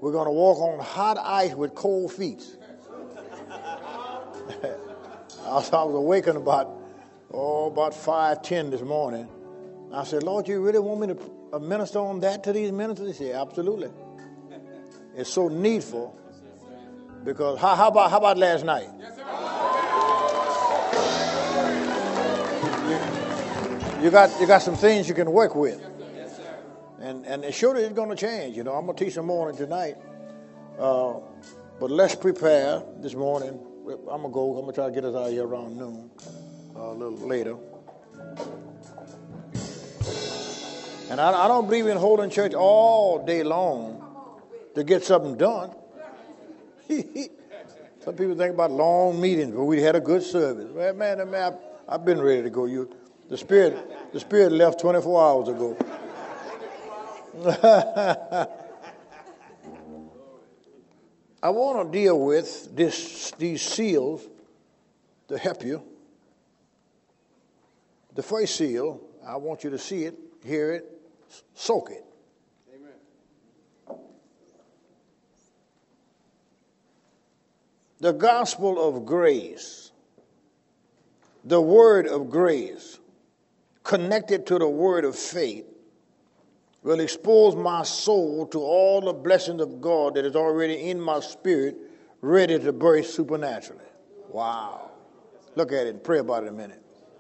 We're going to walk on hot ice with cold feet. I was awakened about 5:10 this morning. I said, Lord, you really want me to minister on that to these ministers? He said, absolutely. It's so needful. Because how about last night? You got some things you can work with. And surely it's going to change. I'm going to teach some more tonight. But let's prepare this morning. I'm going to try to get us out of here around noon, a little later. And I don't believe in holding church all day long to get something done. Some people think about long meetings, but we had a good service. Man, I've been ready to go. The spirit left 24 hours ago. I want to deal with these seals to help you. The first seal, I want you to see it, hear it, soak it. Amen. The gospel of grace, the word of grace, connected to the word of faith, will expose my soul to all the blessings of God that is already in my spirit, ready to burst supernaturally. Wow. Look at it and pray about it a minute.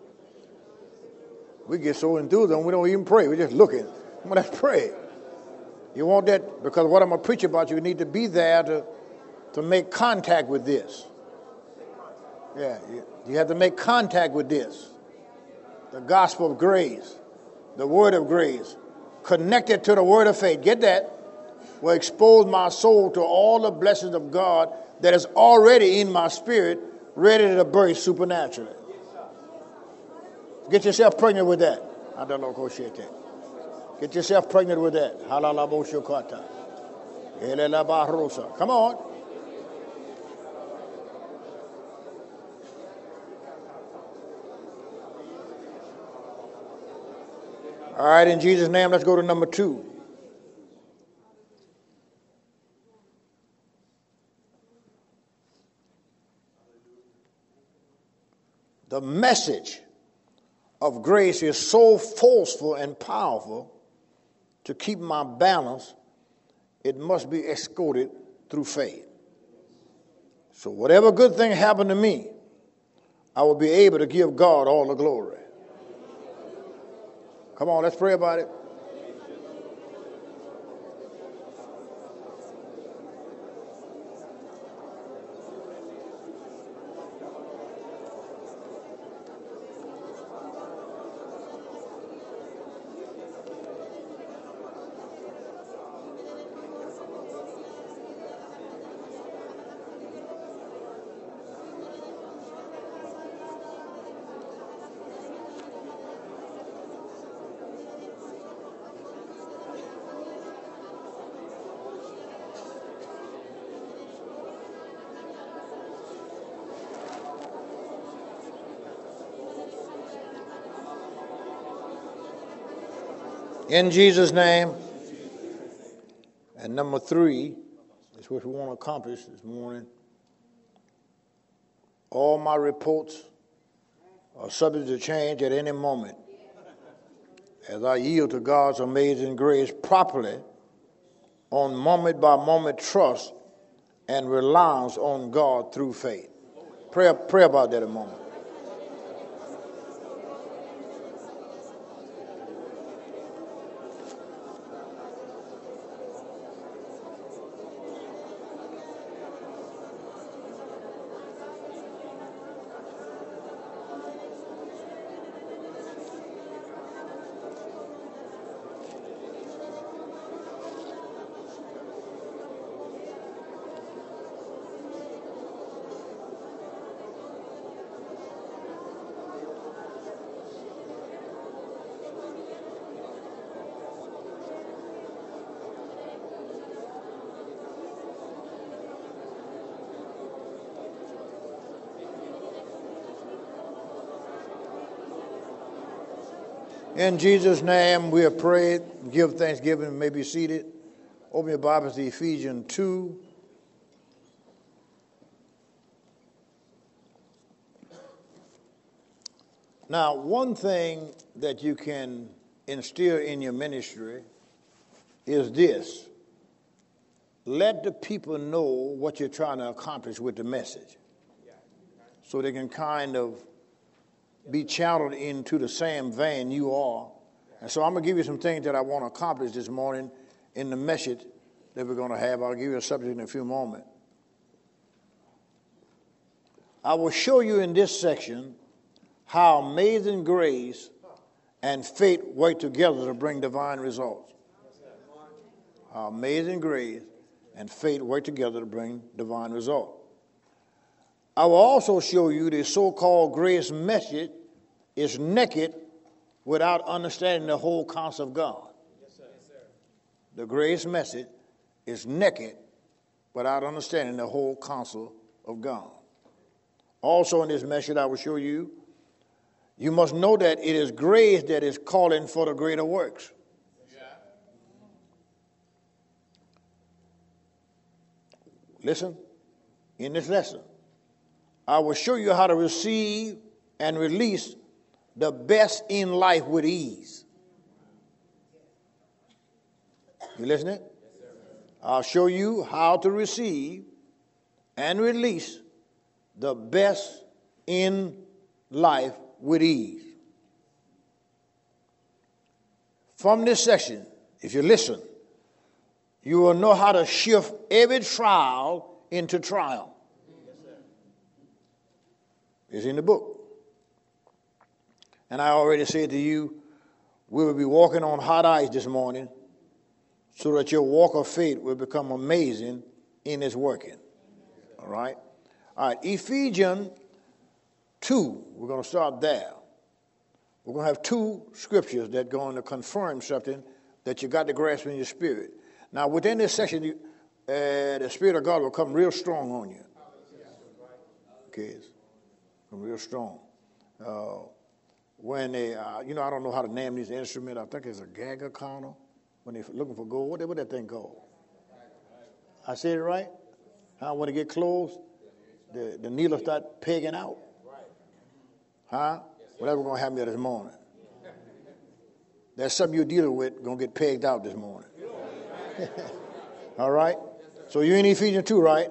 We get so enthused and we don't even pray. We're just looking. Let's pray. You want that? Because what I'm going to preach about, you need to be there to make contact with this. Yeah, you have to make contact with this. The gospel of grace, the word of grace, connected to the word of faith. Get that? Will expose my soul to all the blessings of God that is already in my spirit, ready to burst supernaturally. Get yourself pregnant with that. Get yourself pregnant with that. Come on. All right, in Jesus' name, let's go to number 2. The message of grace is so forceful and powerful to keep my balance, it must be escorted through faith. So whatever good thing happened to me, I will be able to give God all the glory. Come on, let's pray about it. In Jesus' name. And number 3 is what we want to accomplish this morning. All my reports are subject to change at any moment as I yield to God's amazing grace properly on moment-by-moment trust and reliance on God through faith. Pray about that a moment. In Jesus' name, we have prayed. Give thanksgiving and may be seated. Open your Bibles to Ephesians 2. Now, one thing that you can instill in your ministry is this. Let the people know what you're trying to accomplish with the message, so they can kind of be channeled into the same vein you are. And so I'm going to give you some things that I want to accomplish this morning in the message that we're going to have. I'll give you a subject in a few moments. I will show you in this section how amazing grace and faith work together to bring divine results. How amazing grace and faith work together to bring divine results. I will also show you the so-called grace message is naked without understanding the whole counsel of God. Yes, sir. The grace message is naked without understanding the whole counsel of God. Also in this message I will show you, you must know that it is grace that is calling for the greater works. Yeah. Listen, in this lesson, I will show you how to receive and release the best in life with ease. You listening? Yes, sir. I'll show you how to receive and release the best in life with ease. From this section, if you listen, you will know how to shift every trial into triumph. It's in the book. And I already said to you, we will be walking on hot ice this morning so that your walk of faith will become amazing in its working. All right? All right, Ephesians 2, we're going to start there. We're going to have two scriptures that are going to confirm something that you got to grasp in your spirit. Now, within this section, the Spirit of God will come real strong on you. Okay, come real strong. When they, I don't know how to name these instruments. I think it's a Geiger counter. When they're looking for gold, what that thing called? I said it right? When they get close, the needle start pegging out. Huh? Well, that's what's going to happen here this morning. There's something you're dealing with going to get pegged out this morning. All right? So you're in Ephesians 2, right?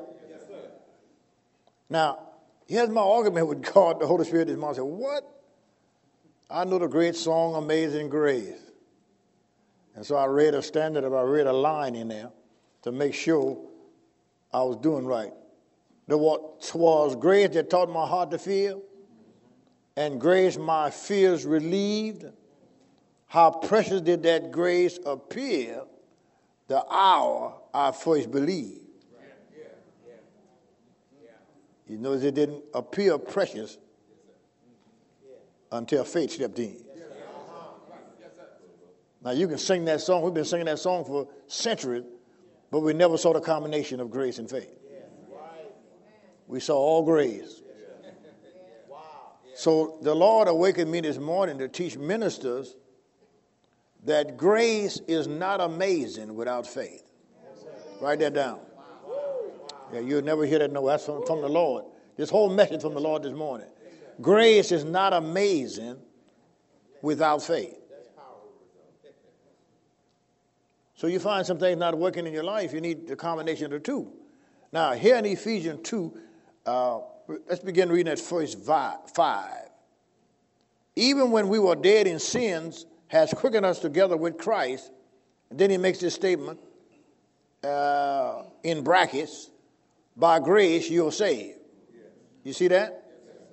Now, here's my argument with God, the Holy Spirit this morning. I said, what? I know the great song, Amazing Grace. And so I read a line in there to make sure I was doing right. There was grace that taught my heart to fear, and grace my fears relieved. How precious did that grace appear the hour I first believed. You notice it didn't appear precious until faith stepped in. Now you can sing that song. We've been singing that song for centuries, but we never saw the combination of grace and faith. We saw all grace. So the Lord awakened me this morning to teach ministers that grace is not amazing without faith. Write that down. Yeah, you'll never hear that. No, that's from the Lord. This whole message from the Lord this morning. Grace is not amazing without faith. So you find some things not working in your life, you need the combination of the two. Now, here in Ephesians 2, let's begin reading at verse 5. Even when we were dead in sins, has quickened us together with Christ. And then he makes this statement in brackets, by grace you're saved. You see that?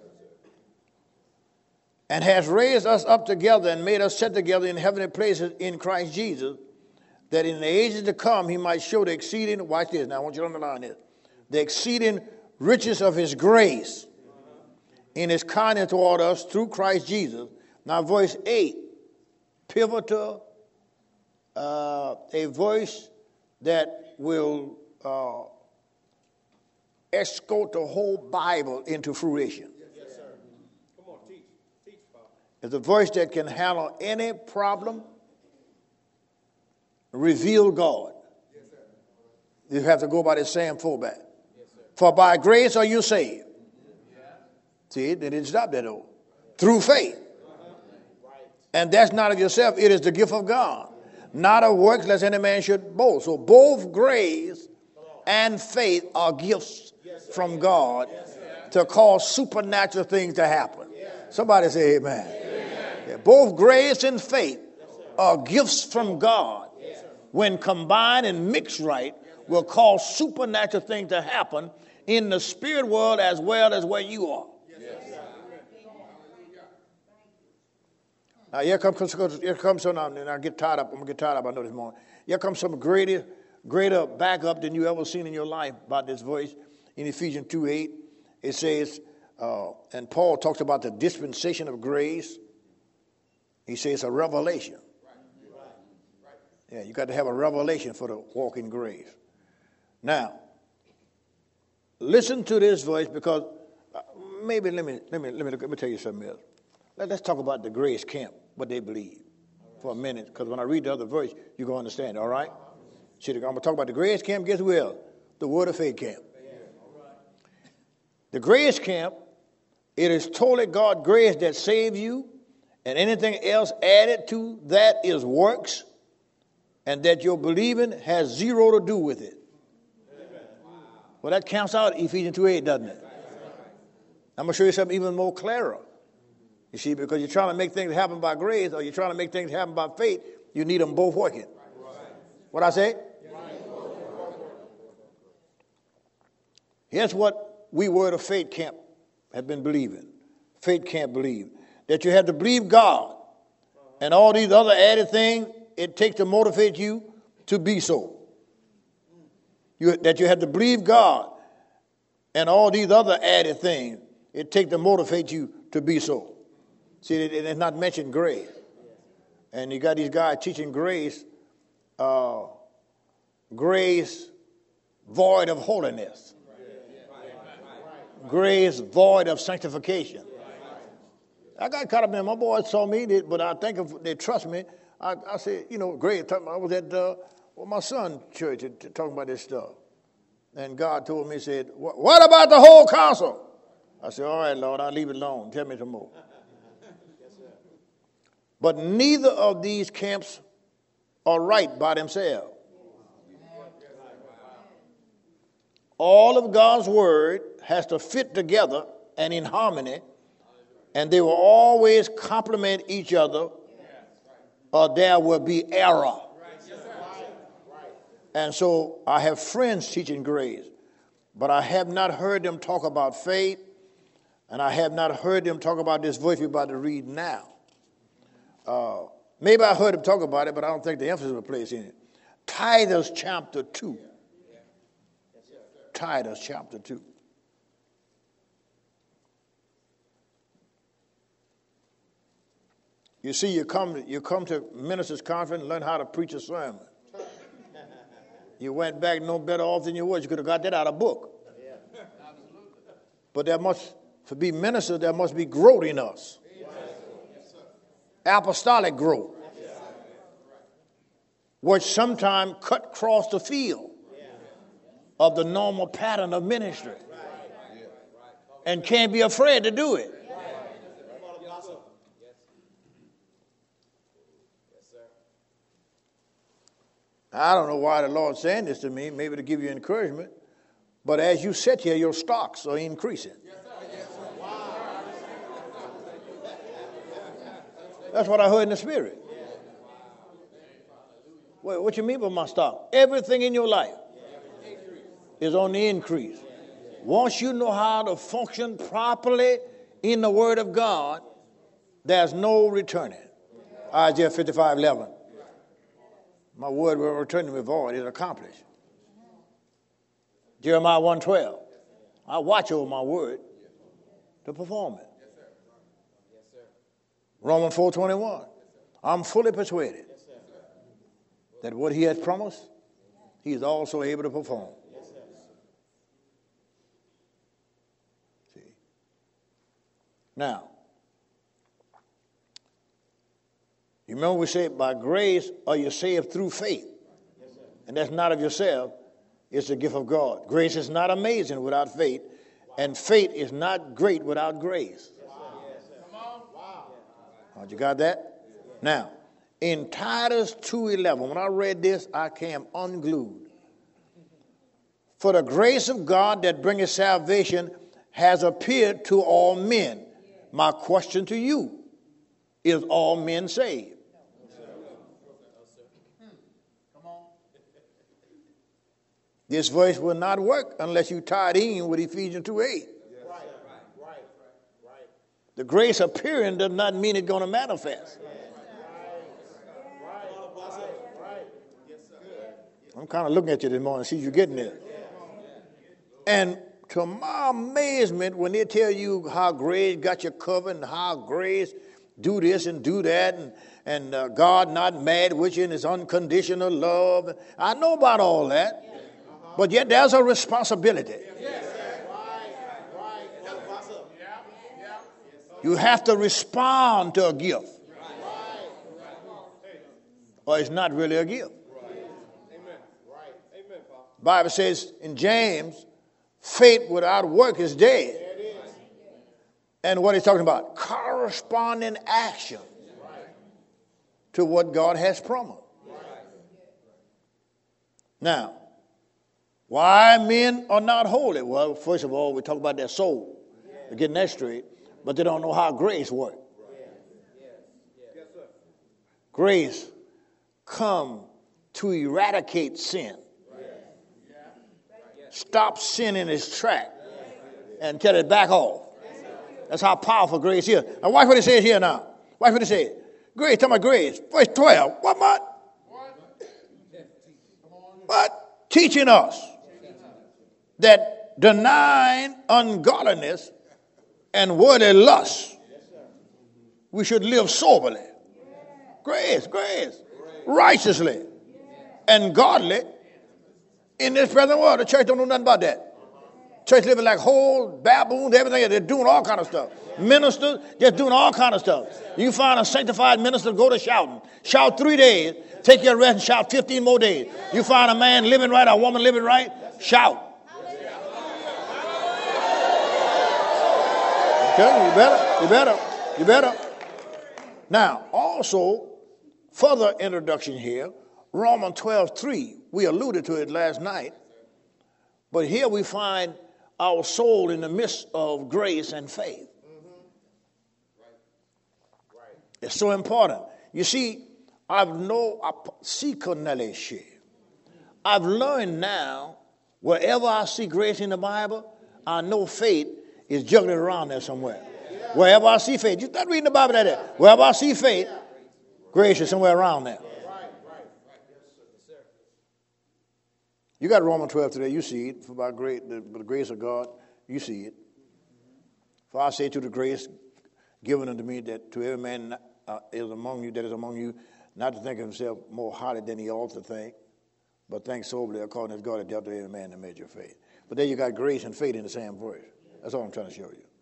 And has raised us up together and made us sit together in heavenly places in Christ Jesus, that in the ages to come he might show the exceeding, watch this, now I want you to underline this, the exceeding riches of his grace in his kindness toward us through Christ Jesus. Now verse 8, pivotal, a voice that will escort the whole Bible into fruition. Yes, sir. Come on, teach, Father. It's a voice that can handle any problem, reveal God. Yes, sir. You have to go by this Sam fullback. For by grace are you saved. See, they didn't stop that though. Through faith. And that's not of yourself. It is the gift of God. Not of works, lest any man should boast. So both grace and faith are gifts from God to cause supernatural things to happen. Somebody say amen. Yeah, both grace and faith are gifts from God. When combined and mixed right, will cause supernatural things to happen in the spirit world as well as where you are. Now here comes some, and I get tired up. I'm gonna get tired up. I know this morning. Here comes some greater backup than you ever seen in your life about this voice. In Ephesians 2:8, it says, and Paul talks about the dispensation of grace. He says a revelation. Yeah, you got to have a revelation for the walk in grace. Now, listen to this voice, because maybe let me tell you something else. Let's talk about the grace camp, what they believe, for a minute, because when I read the other verse, you're going to understand, all right? See, I'm going to talk about the grace camp. Guess who else? The Word of Faith camp. The grace camp, it is totally God's grace that saves you, and anything else added to that is works, and that your believing has zero to do with it. Well, that counts out Ephesians 2:8, doesn't it? I'm going to show you something even more clearer. You see, because you're trying to make things happen by grace, or you're trying to make things happen by faith, you need them both working. What I say? Here's what we Word of Faith camp have been believing. Faith camp believe that you have to believe God, and all these other added things it takes to motivate you to be so. That you have to believe God, and all these other added things it takes to motivate you to be so. See, it's not mentioned grace. And you got these guys teaching grace, grace void of holiness. Grace void of sanctification. I got caught up in, my boys saw me, but I think if they trust me, I said, grace, I was at my son's church talking about this stuff. And God told me, he said, what about the whole council? I said, all right, Lord, I'll leave it alone. Tell me some more. But neither of these camps are right by themselves. All of God's word has to fit together and in harmony, and they will always complement each other, or there will be error. And so I have friends teaching grace, but I have not heard them talk about faith, and I have not heard them talk about this verse we're about to read now. Maybe I heard him talk about it, but I don't think the emphasis was placed in it. Titus chapter 2. Titus chapter 2. You see, you come to ministers' conference and learn how to preach a sermon. You went back no better off than you was. You could have got that out of a book. But to be ministers, there must be growth in us. Apostolic growth, which sometimes cut across the field of the normal pattern of ministry, and can't be afraid to do it. I don't know why the Lord's saying this to me, maybe to give you encouragement, but as you sit here, your stocks are increasing. That's what I heard in the spirit. Wait, what you mean by my stock? Everything in your life is on the increase. Once you know how to function properly in the Word of God, there's no returning. Isaiah 55:11. My word will return to me void. It's accomplished. Jeremiah 1:12. I watch over my word to perform it. Romans 4:21. I'm fully persuaded that what he has promised, he is also able to perform. See? Now, you remember we said by grace are you saved through faith. And that's not of yourself. It's the gift of God. Grace is not amazing without faith, and faith is not great without grace. You got that? Now, in Titus 2:11, when I read this, I came unglued. For the grace of God that bringeth salvation has appeared to all men. My question to you, is all men saved? This verse will not work unless you tie it in with Ephesians 2:8. The grace appearing does not mean it's going to manifest. I'm kind of looking at you this morning, see you getting there. And to my amazement, when they tell you how grace got you covered and how grace do this and do that, and God not mad with you and his unconditional love, I know about all that, but yet there's a responsibility. You have to respond to a gift, or it's not really a gift. The Bible says in James, faith without work is dead. And what he's talking about? Corresponding action to what God has promised. Now, why men are not holy? Well, first of all, we talk about their soul. They're getting that straight. But they don't know how grace works. Grace come to eradicate sin. Stop sin in its track and tell it back off. That's how powerful grace is. Now watch what it says here now. Watch what it says. Grace, talking about grace. Verse 12. What? Teaching us that denying ungodliness and worldly lust, we should live soberly. Grace. Righteously and godly in this present world. The church don't know nothing about that. Church living like whole baboons, everything. They're doing all kind of stuff. Ministers, just doing all kind of stuff. You find a sanctified minister, go to shouting. Shout 3 days. Take your rest and shout 15 more days. You find a man living right, a woman living right, shout. Okay, you better. Now, also, further introduction here, Romans 12:3. We alluded to it last night, but here we find our soul in the midst of grace and faith. It's so important. You see, I've learned now, wherever I see grace in the Bible, I know faith is juggling around there somewhere. Wherever I see faith, you start reading the Bible there. Wherever I see faith, grace is somewhere around there. You got Romans 12 today, you see it. For by the grace of God, you see it. For I say to the grace given unto me, that to every man is among you, that is among you, not to think of himself more highly than he ought to think, but think soberly according as God has dealt to every man the measure of faith. But there you got grace and faith in the same verse. That's all I'm trying to show you.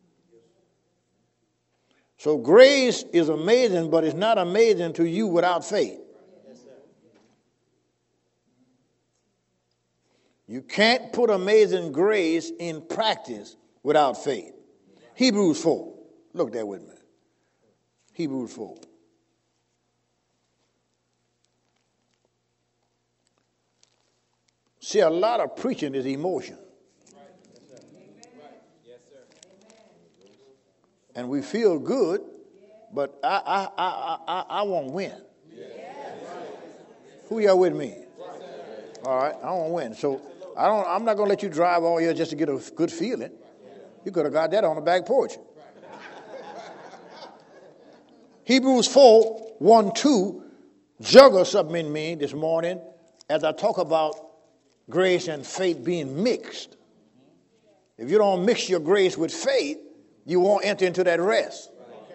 So grace is amazing, but it's not amazing to you without faith. You can't put amazing grace in practice without faith. Hebrews 4. Look there with me. Hebrews 4. See, a lot of preaching is emotion. And we feel good, but I won't win. Who y'all with me? All right, I won't win. So I'm not going to let you drive all year just to get a good feeling. You could have got that on the back porch. Hebrews 4, 1, 2, juggle something in me this morning as I talk about grace and faith being mixed. If you don't mix your grace with faith, you won't enter into that rest.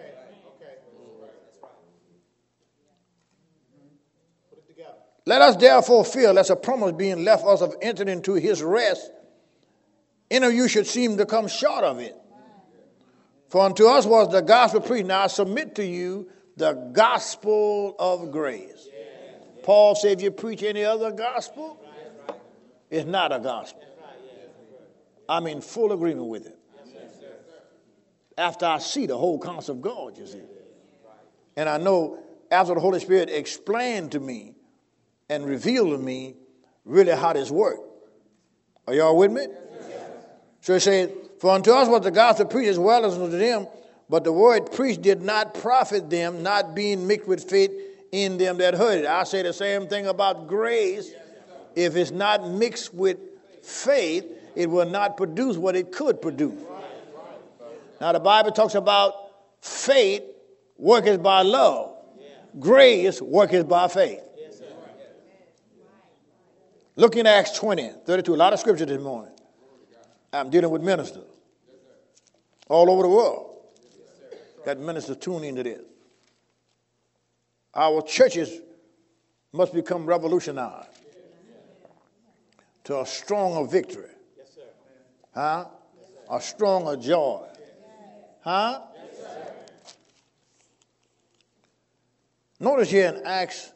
Let us therefore fear, lest a promise being left us of entering into his rest, any of you should seem to come short of it. For unto us was the gospel preached. Now I submit to you the gospel of grace. Paul said, if you preach any other gospel, is not a gospel. I'm in full agreement with it. After I see the whole counsel of God, you see. And I know after the Holy Spirit explained to me and revealed to me really how this works. Are y'all with me? So it says, for unto us was the gospel preached as well as unto them, but the word preached did not profit them, not being mixed with faith in them that heard it. I say the same thing about grace. If it's not mixed with faith, it will not produce what it could produce. Now the Bible talks about faith worketh by love. Grace worketh by faith. Look in Acts 20:32. A lot of scripture this morning. I'm dealing with ministers all over the world. Got ministers tuned into this. Our churches must become revolutionized to a stronger victory. Huh? A stronger joy. Huh? Notice here in Acts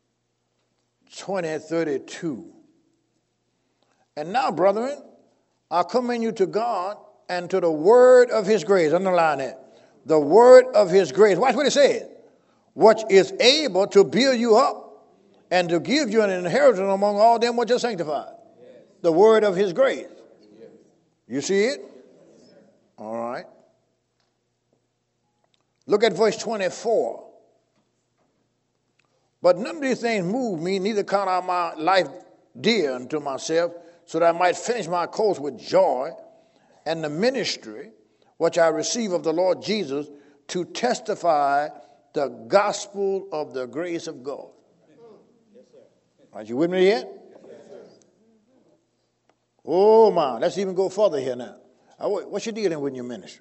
20:32. And now, brethren, I commend you to God and to the word of his grace. Underline that. The word of his grace. Watch what it says. Which is able to build you up and to give you an inheritance among all them which are sanctified. The word of his grace. You see it? All right. Look at verse 24. But none of these things move me, neither count I my life dear unto myself, so that I might finish my course with joy and the ministry which I receive of the Lord Jesus to testify the gospel of the grace of God. Are you with me yet? Oh, my. Let's even go further here now. What's your dealing with your ministry?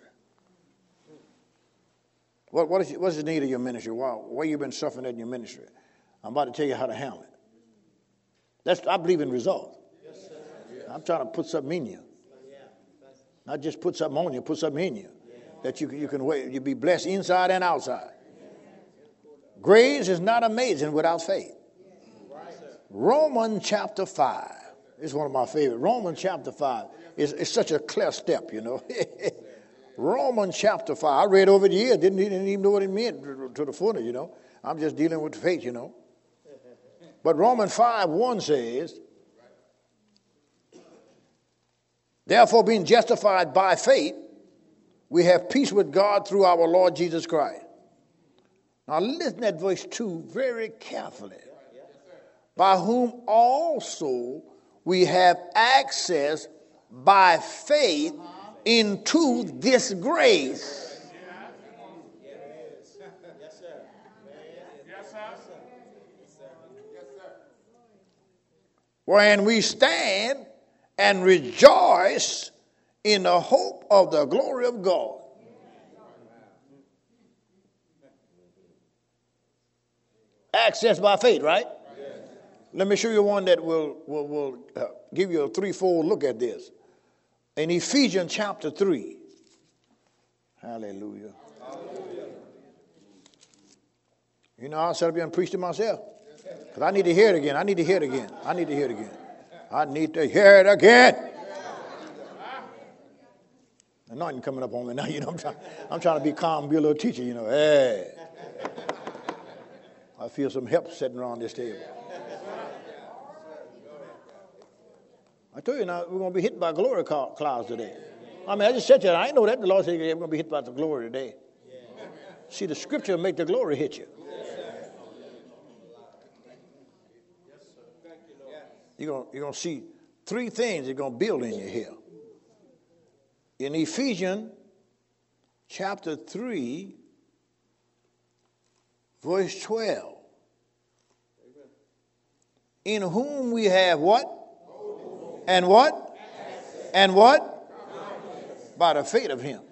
What's the need of your ministry? Why you been suffering in your ministry? I'm about to tell you how to handle it. I believe in results. I'm trying to put something in you. Not just put something on you, put something in you. That you can wait. You be blessed inside and outside. Grace is not amazing without faith. Romans chapter 5. This is one of my favorite. Romans chapter 5 is such a clear step, you know. Romans chapter 5. I read over the years, didn't even know what it meant to the footer, you know. I'm just dealing with faith, you know. But Romans 5:1 says, therefore, being justified by faith, we have peace with God through our Lord Jesus Christ. Now listen at verse 2 very carefully. By whom also we have access by faith into this grace. Wherein we stand and rejoice in the hope of the glory of God. Access by faith, right? Let me show you one that will give you a threefold look at this. In Ephesians chapter 3. Hallelujah. You know, I sat up here and preached to myself. Because I need to hear it again. I need to hear it again. I need to hear it again. Anointing coming up on me now. You know, I'm trying to be calm, be a little teacher, you know. Hey. I feel some help sitting around this table. I told you now, we're going to be hit by glory clouds today. I mean, I just said to you, I didn't know that. The Lord said we're going to be hit by the glory today. See, the scripture will make the glory hit you. You're going to see three things that are going to build in you here. In Ephesians chapter 3, verse 12. In whom we have what? And what? And what? By the faith of him.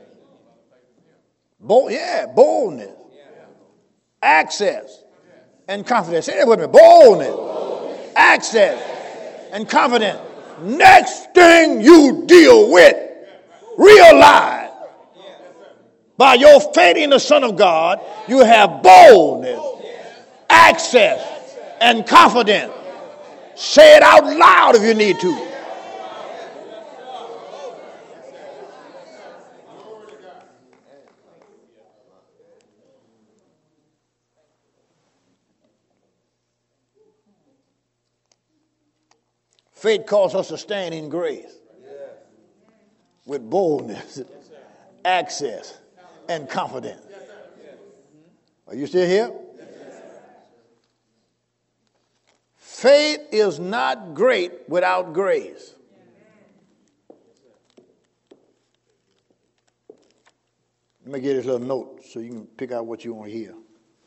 Boldness. Access and confidence. Say that with me. Boldness. Access and confidence. Next thing you deal with, realize by your faith in the Son of God, you have boldness, access, and confidence. Say it out loud if you need to. Faith calls us to stand in grace with boldness, access, and confidence. Are you still here? Faith is not great without grace. Let me get this little note so you can pick out what you want to hear.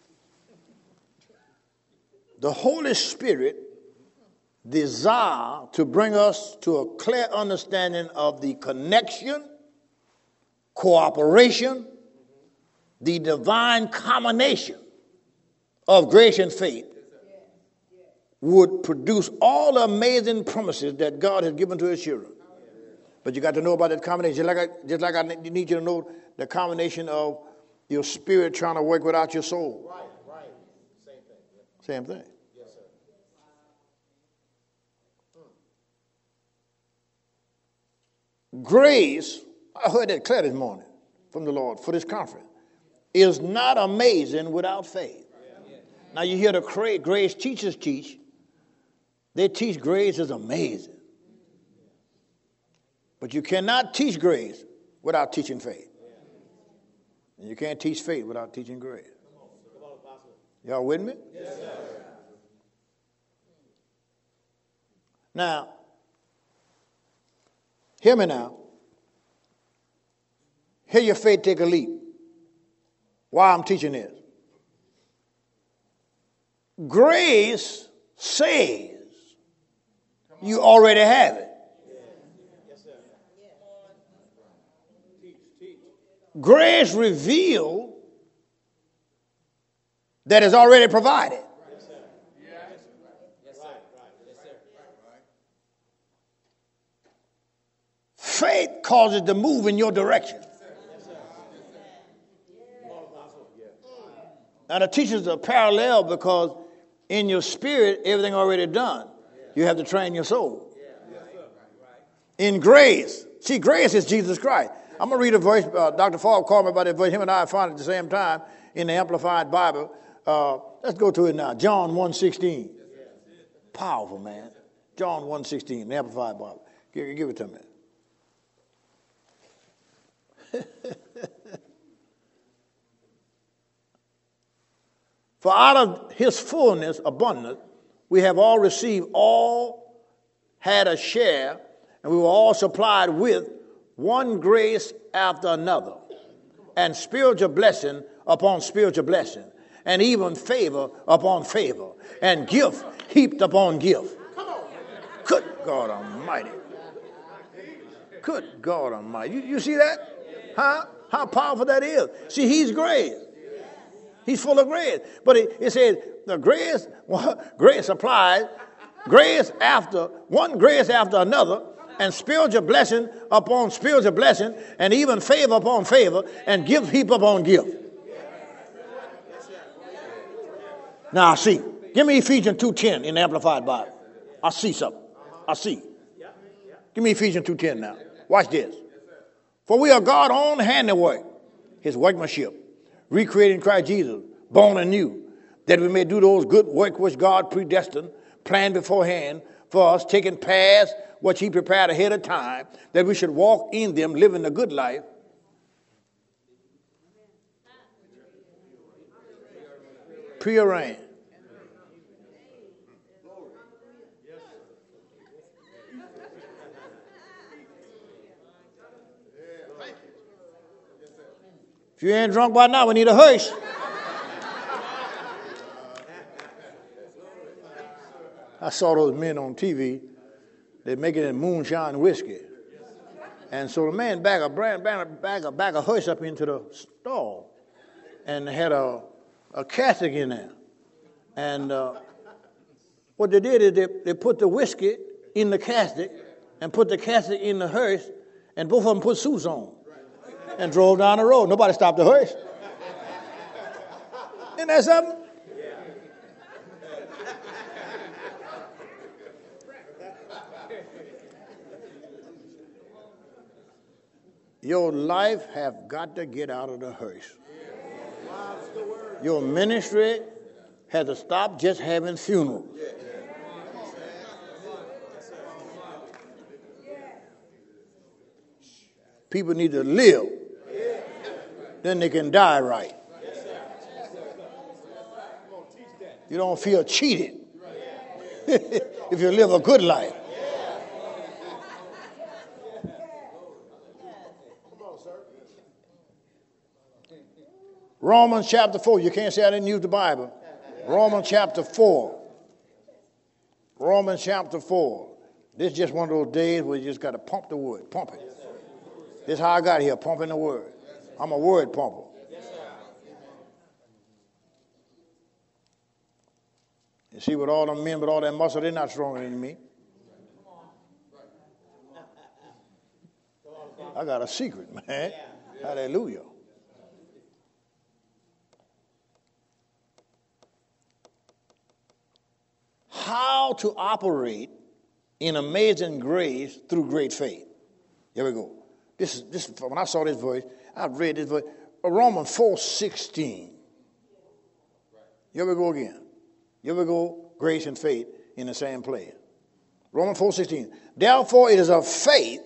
The Holy Spirit desire to bring us to a clear understanding of the connection, cooperation, the divine combination of grace and faith would produce all the amazing promises that God has given to his children. But you got to know about that combination. Just like I need you to know the combination of your spirit trying to work without your soul. Right. Same thing. Same thing. Yes, sir. Grace, I heard that clear this morning from the Lord for this conference, is not amazing without faith. Now you hear the grace teachers teach. They teach grace is amazing. But you cannot teach grace without teaching faith. And you can't teach faith without teaching grace. Y'all with me? Yes, sir. Now, hear me now. Hear your faith take a leap. Why I'm teaching this. Grace says you already have it. Yes, sir. Teach. Grace reveals that is already provided. Yes, sir. Yes, sir. Right. Yes, sir. Faith causes to move in your direction. Now the teachers are parallel because in your spirit, everything already done. You have to train your soul. In grace, see, grace is Jesus Christ. I'm going to read a verse. Dr. Falk called me about that verse. Him and I found it at the same time in the Amplified Bible. Let's go to it now. John 1:16. Powerful, man. John 1:16, the Amplified Bible. Give it to me. For out of his fullness, abundance, we have all received, all had a share, and we were all supplied with one grace after another, and spiritual blessing upon spiritual blessing, and even favor upon favor, and gift heaped upon gift. Good God Almighty. Good God Almighty. You see that? Huh? How powerful that is. See, he's grace. He's full of grace. But it says the grace applied, grace after another, and spiritual blessing upon spiritual blessing, and even favor upon favor, and gift heap upon gift. Now I see. Give me Ephesians 2:10 in the Amplified Bible. I see something. I see. Give me Ephesians 2:10 now. Watch this. For we are God's own handiwork, his workmanship, recreated in Christ Jesus, born anew, that we may do those good work which God predestined, planned beforehand for us, taking past what he prepared ahead of time, that we should walk in them, living a good life. Prearranged. If you ain't drunk by now, we need a hearse. I saw those men on TV. They're making it moonshine whiskey. And so the man back a hearse up into the stall and had a casket in there. And what they did is they put the whiskey in the casket and put the casket in the hearse, and both of them put suits on and drove down the road. Nobody stopped the hearse. Isn't that something? Your life have got to get out of the hearse. Your ministry has to stop just having funerals. People need to live. Then they can die right. You don't feel cheated if you live a good life. Romans chapter 4. You can't say I didn't use the Bible. Romans chapter 4. Romans chapter 4. This is just one of those days where you just got to pump the word. Pump it. This is how I got here, pumping the word. I'm a word pumper. You see, with all them men, with all that muscle, they're not stronger than me. I got a secret, man. Hallelujah. How to operate in amazing grace through great faith. Here we go. This when I saw this verse, I read this verse. Romans 4:16. Here we go again. Here we go, grace and faith in the same place. Romans 4:16. Therefore it is of faith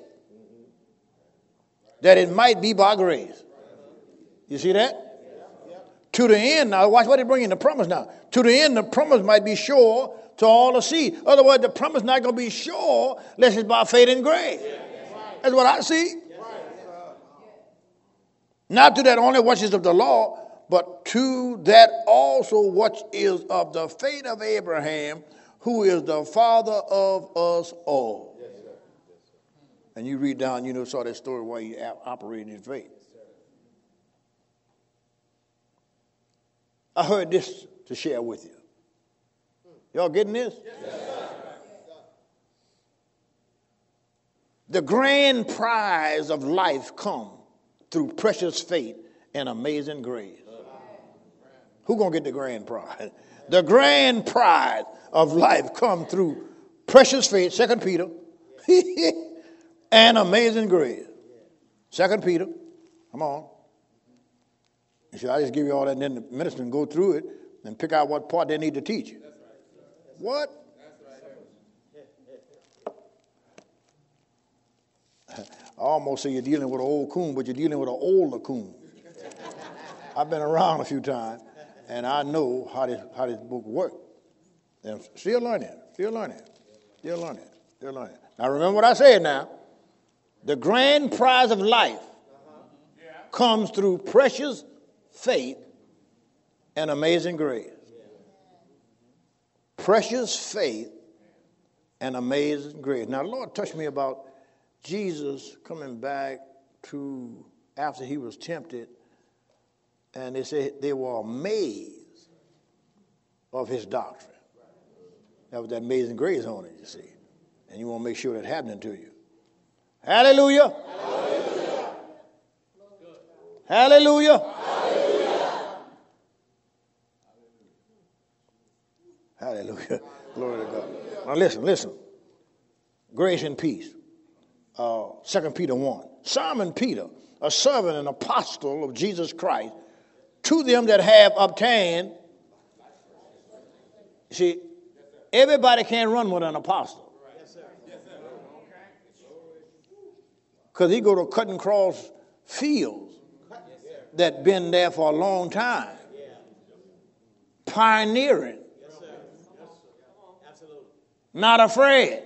that it might be by grace. You see that? To the end, now watch what they bring in the promise now. To the end, the promise might be sure to all the seed. Otherwise, the promise not going to be sure unless it's by faith and grace. That's what I see. Not to that only which is of the law, but to that also which is of the faith of Abraham, who is the father of us all. And you read down, saw that story why he operated in faith. I heard this to share with you. Y'all getting this? Yes. The grand prize of life come through precious faith and amazing grace. Who gonna get the grand prize? The grand prize of life come through precious faith, 2 Peter, and amazing grace. 2 Peter, come on. You see, I just give you all that, and then the minister can go through it and pick out what part they need to teach you. What? I almost say you're dealing with an old coon, but you're dealing with an older coon. I've been around a few times, and I know how this book works. And still learning. Now remember what I said now. The grand prize of life comes through precious faith and amazing grace. Precious faith and amazing grace. Now, the Lord touched me about Jesus coming back to after he was tempted, and they said they were amazed of his doctrine. That was that amazing grace on it, you see. And you want to make sure that's happening to you. Hallelujah. Hallelujah. Hallelujah. Hallelujah. Glory to God. Now listen. Grace and peace. 2 Peter 1. Simon Peter, a servant and apostle of Jesus Christ, to them that have obtained. See, everybody can't run with an apostle. Because he go to cut and cross fields that been there for a long time. Pioneering. Not afraid.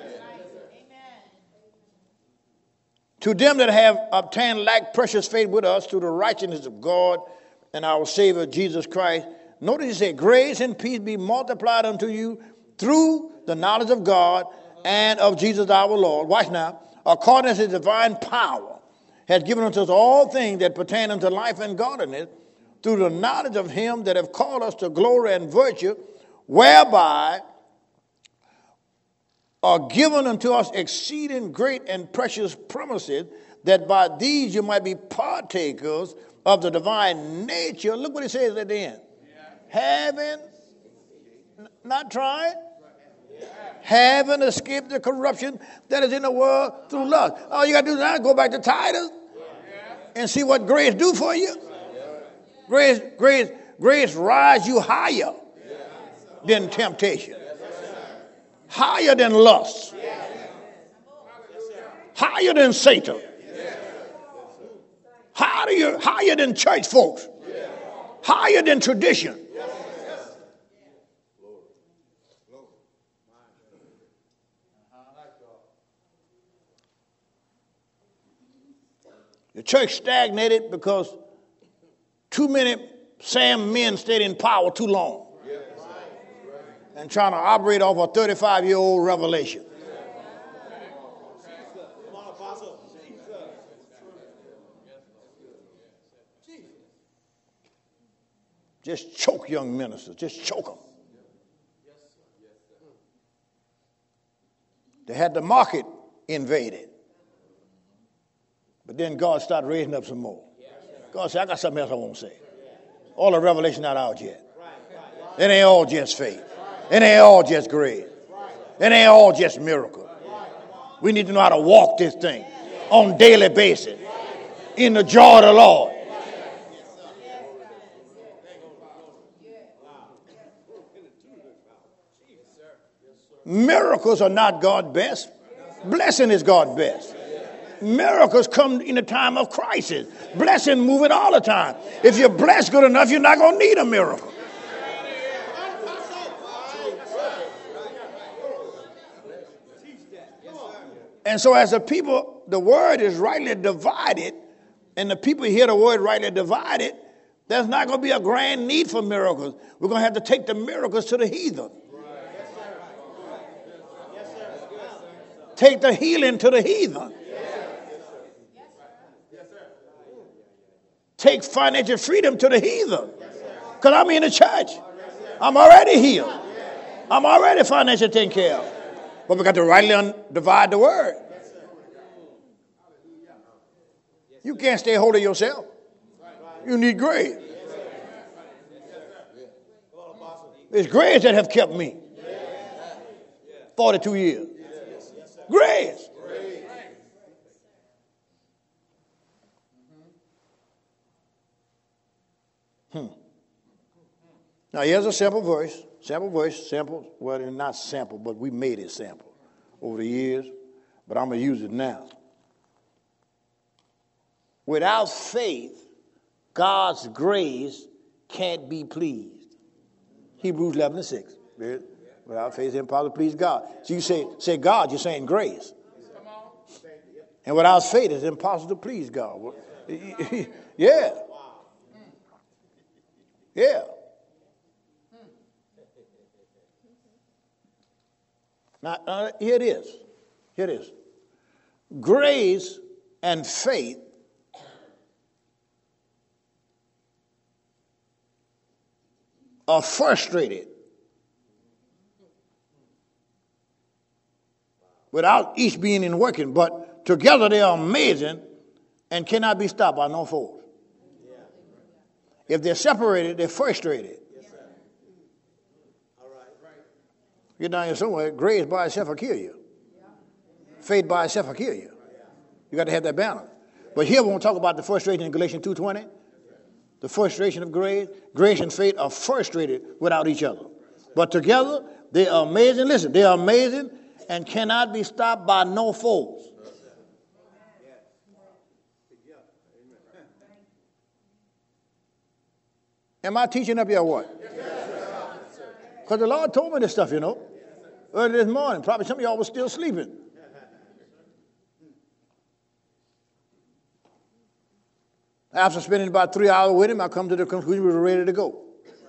To them that have obtained like precious faith with us through the righteousness of God and our Savior Jesus Christ. Notice he said, grace and peace be multiplied unto you through the knowledge of God and of Jesus our Lord. Watch now. According to his divine power, has given unto us all things that pertain unto life and godliness, through the knowledge of him that have called us to glory and virtue, whereby are given unto us exceeding great and precious promises, that by these you might be partakers of the divine nature. Look what it says at the end. Having, not trying, having escaped the corruption that is in the world through lust. All you got to do is now go back to Titus And see what grace do for you? Grace rise you higher than temptation. Higher than lust. Higher than Satan. Higher than church folks. Higher than tradition. The church stagnated because too many Sam men stayed in power too long and trying to operate off a 35-year-old revelation. Just choke young ministers. Just choke them. They had the market invaded. But then God started raising up some more. God said, I got something else I want to say. All the revelation not out yet. It ain't all just faith. It ain't all just grace. It ain't all just miracle. We need to know how to walk this thing on a daily basis in the joy of the Lord. Miracles are not God's best. Blessing is God's best. Miracles come in a time of crisis. Blessing move it all the time. If you're blessed good enough, you're not going to need a miracle. And so as the people, the word is rightly divided, and the people hear the word rightly divided, there's not going to be a grand need for miracles. We're going to have to take the miracles to the heathen. Take the healing to the heathen. Take financial freedom to the heathen. Because I'm in the church. I'm already healed. I'm already financially taken care of. But we got to rightly divide the word. You can't stay hold of yourself. You need grace. It's grace that have kept me 42 years. Grace. Now here's a sample verse. Well, it's not sample, but we made it sample over the years. But I'm going to use it now. Without faith, God's grace can't be pleased. Hebrews 11:6. Without faith, it's impossible to please God. So you say God, you're saying grace. And without faith, it's impossible to please God. Yeah. Yeah. Now, here it is. Here it is. Grace and faith are frustrated without each being in working, but together they are amazing and cannot be stopped by no force. If they're separated, they're frustrated. Get down here somewhere, grace by itself will kill you. Faith by itself will kill you. You got to have that balance. But here we won't talk about the frustration in Galatians 2:20. The frustration of grace. Grace and faith are frustrated without each other. But together, they are amazing. Listen, they are amazing and cannot be stopped by no force. Am I teaching up here or what? Because the Lord told me this stuff, early this morning. Probably some of y'all were still sleeping. After spending about 3 hours with him, I come to the conclusion we were ready to go.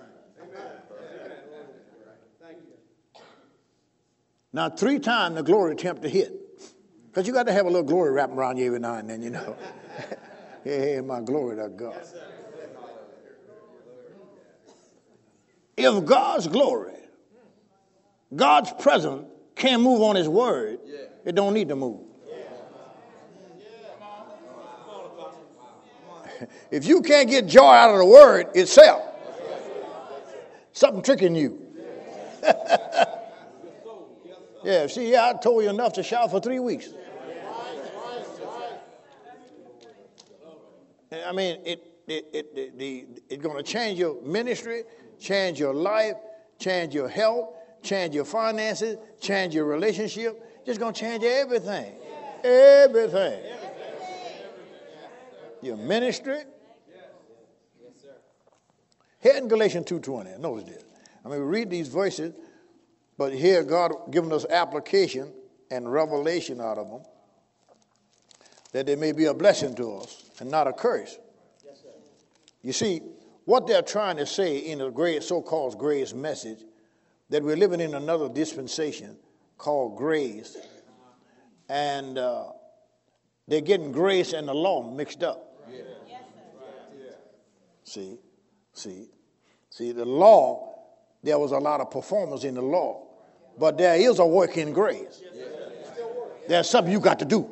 Now, 3 times the glory attempt to hit. Because you got to have a little glory wrapping around you every now and then, Hey, my glory to God. If God's glory, God's presence can't move on his word, it don't need to move. If you can't get joy out of the word itself, something tricking you. I told you enough to shout for 3 weeks. I mean, it's going to change your ministry, change your life, change your health, change your finances, change your relationship. Just going to change everything. Everything. Your ministry. Here in Galatians 2:20, notice this. I mean, we read these verses, but here God giving us application and revelation out of them, that they may be a blessing to us and not a curse. Yes, sir. You see, what they're trying to say in the so-called grace message, that we're living in another dispensation called grace, and they're getting grace and the law mixed up. Yeah. Yes, sir. See, the law, there was a lot of performance in the law, but there is a work in grace. There's something you got to do.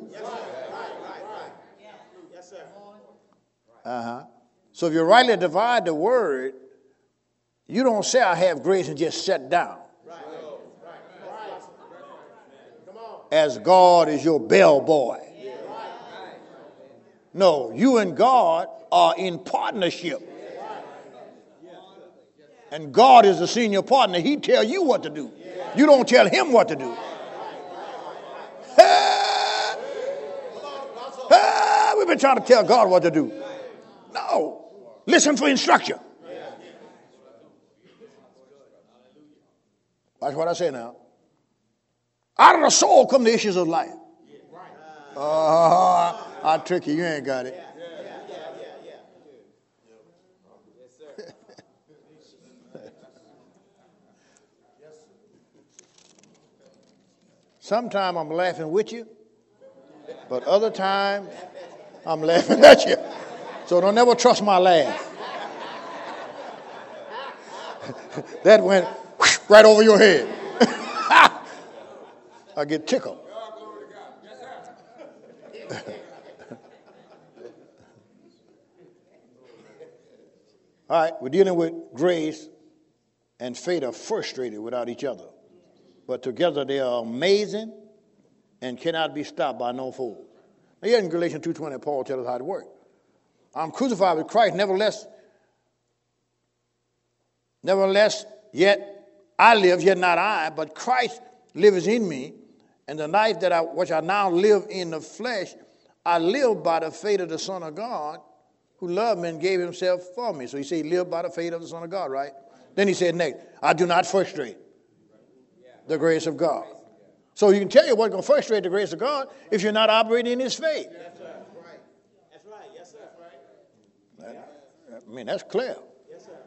So if you rightly divide the word, you don't say I have grace and just sit down. As God is your bellboy. No, you and God are in partnership. And God is the senior partner. He tell you what to do. You don't tell him what to do. We've been trying to tell God what to do. No. Listen for instruction. That's what I say now. Out of the soul come the issues of life. I'll trick you. You ain't got it. Sometimes I'm laughing with you, but other times I'm laughing at you. So don't ever trust my laugh. That went right over your head. I get tickled. All right, we're dealing with grace and faith are frustrated without each other. But together they are amazing and cannot be stopped by no fool. Now here in Galatians 2:20, Paul tells us how it works. I'm crucified with Christ, nevertheless, yet I live, yet not I, but Christ lives in me. And the life which I now live in the flesh, I live by the faith of the Son of God, who loved me and gave himself for me. So he said, live by the faith of the Son of God, right? Then he said next, I do not frustrate the grace of God. So you can tell you what's going to frustrate the grace of God if you're not operating in his faith. That's right. That's right. Yes, sir. That's right. I mean, that's clear. Yes, sir.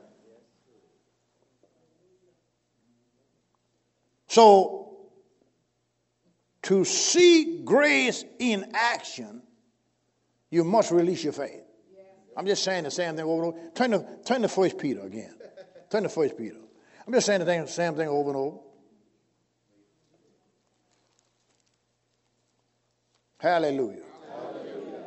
So to see grace in action, you must release your faith. I'm just saying the same thing over and over. Turn to 1 Peter again. Turn to 1 Peter. I'm just saying the same thing over and over. Hallelujah. Hallelujah.